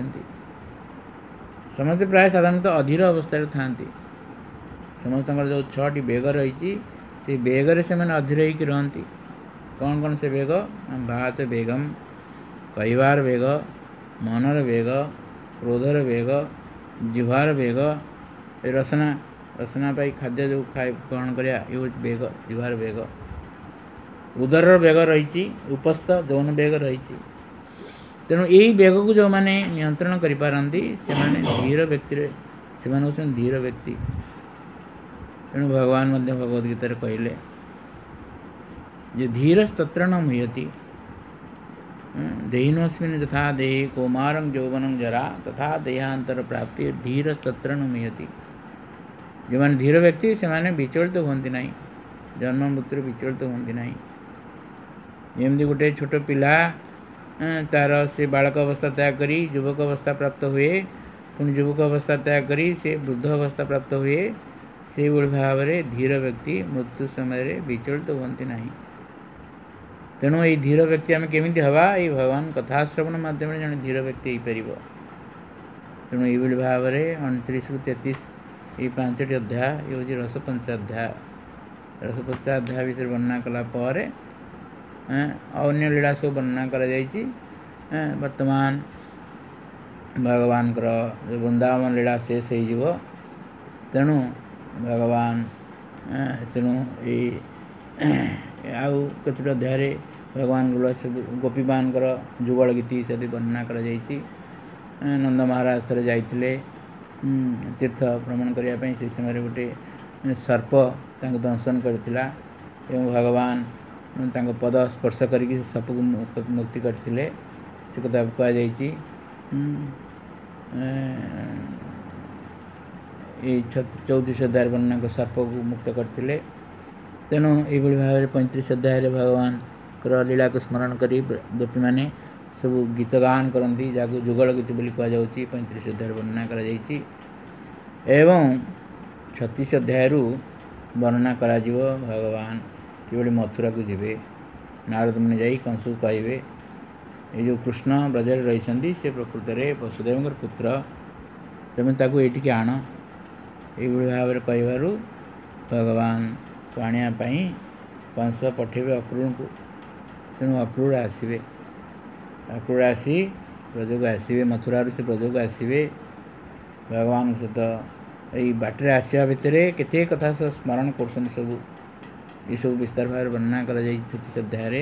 समस्त प्राय साधारणतः अधीर अवस्था थांती। समस्त जो छटी बेग रही से बेगर से मैंने अधीर होकर रहती। कौन कौन से बेग बात बेगम कहबार बेग मनर बेग क्रोधर बेग जिह्वार बेग रसना रसना पाई खाद्य जो खाए ग्रहण करिया ये बेग जिह्वार बेग उदर बेग रही उपस्थ जौन बेग रही। तेणु यही बेग को जो मैंने नियंत्रण करिपारंती से माने धीर व्यक्ति से माने होछन धीर व्यक्ति। तेणु भगवान मध्य भगवद गीता कहले जे धीरस्तत्र न मुह्यति देहिनोऽस्मिन् तथा देहे कौमारं यौवनं जरा तथा देहांतर प्राप्ति धीरस्तत्र न मुह्यति। जो माने धीर व्यक्ति से माने विचलित होती नहीं जन्म मृत्यु विचलित होती नहीं। एमती गोटे छोट पिला तार से बालक अवस्था त्याग करी युवक अवस्था प्राप्त हुए पुणी युवक अवस्था त्याग करी से वृद्ध अवस्था प्राप्त हुए से भाव में धीर व्यक्ति मृत्यु समय विचलित होती नहीं। तेणु ये धीर व्यक्ति आम केमी हवा ये भगवान कथा श्रवण मध्यम जन धीर व्यक्ति हो पार। तेणु ये भाव में अणतीस रु तैंतीस ये पांचटी अध्याय ये हूँ रस पंचाध्याय। रस पंचाध्याय विषय वर्णना कलापर अन्य लीला सब वर्णना कर वर्तमान भगवान वृंदावन लीला शेष हो। तेणु भगवान तेणु आउ कतोटी अध्याय भगवान गोपी मान जुगल गीति से वर्णना कर नंद महाराज थे जाते तीर्थ भ्रमण करने से समय गोटे सर्प दंशन करथिला एवं भगवान तांको पद स्पर्श करके सर्प को मुक्ति करथिले से कथा कह जाइछि। चौतीस अध्याय वर्णना सर्प को मुक्त करथिले। तेणु ये भाव में पैंतीस अध्याय भगवान लीला को स्मरण करी गोपी माने सब गीत गान करती जहाँ जुगल गीत बोली कह जाउछि। पैंतीस अध्याय वर्णना कर जाइछि एवं छत्तीस अध्याय वर्णना करा जिवो भगवान किभली मथुरा को जीवे नारद मुनि जाई कंस को कहबे ये जो कृष्ण ब्रजर रही से प्रकृत में वसुदेव पुत्र तुम ताकू ये आण ये भाव में कहवर भगवान को आने कंस पठेबे अक्रूर को। तेणु अक्रूर आसवे अक्रूर आसी ब्रज को आसवे मथुरा से ब्रज को आसवे भगवान सहित यही बाटर आसवा भितर केते कथा सब स्मरण कर सब ये सब विस्तार भाव वर्णना कर छत्तीस अध्याय।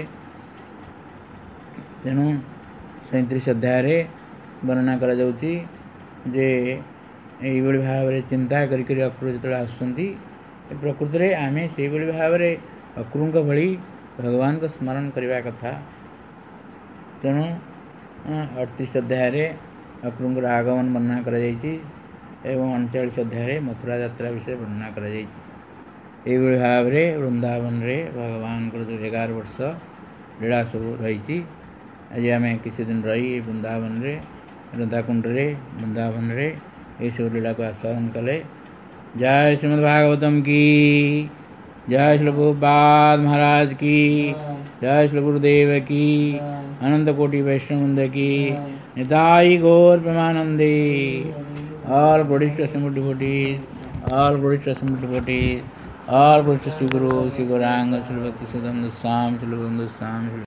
तेणु सैंतीस अध्याय वर्णना कर जाउछि जे यही भाव में चिंता करी अक्रूर जो आसुँच प्रकृत में आम से भाव में अक्रूर भली भगवान को स्मरण करने कथा। तेणु अड़तीस अध्याय महाप्रभुଙ୍କର आगमन वर्णना कर अड़चाश अध्याय मथुरा यात्रा विषय वर्णना कर भाव में वृंदावन रे भगवान को जो एगार वर्ष लीला सब रही। आज आम किसी दिन रही वृंदावन रे रंधाकुंड रे वृंदावन रे ये सब लीला को आस्वादन कले। जय श्रीमद् भागवतम की जय श्री प्रभुपाद महाराज की जय श्री गुरुदेव की अनंत कोटि वैष्णववृंद की निताई गौर प्रेमानंदे। All glory to assembled devotees, all glory to assembled devotees, all glory to Shri Guru Shri Gaurang Shri भक्ति सिद्धांत स्वामी श्री गोविंद स्वामी।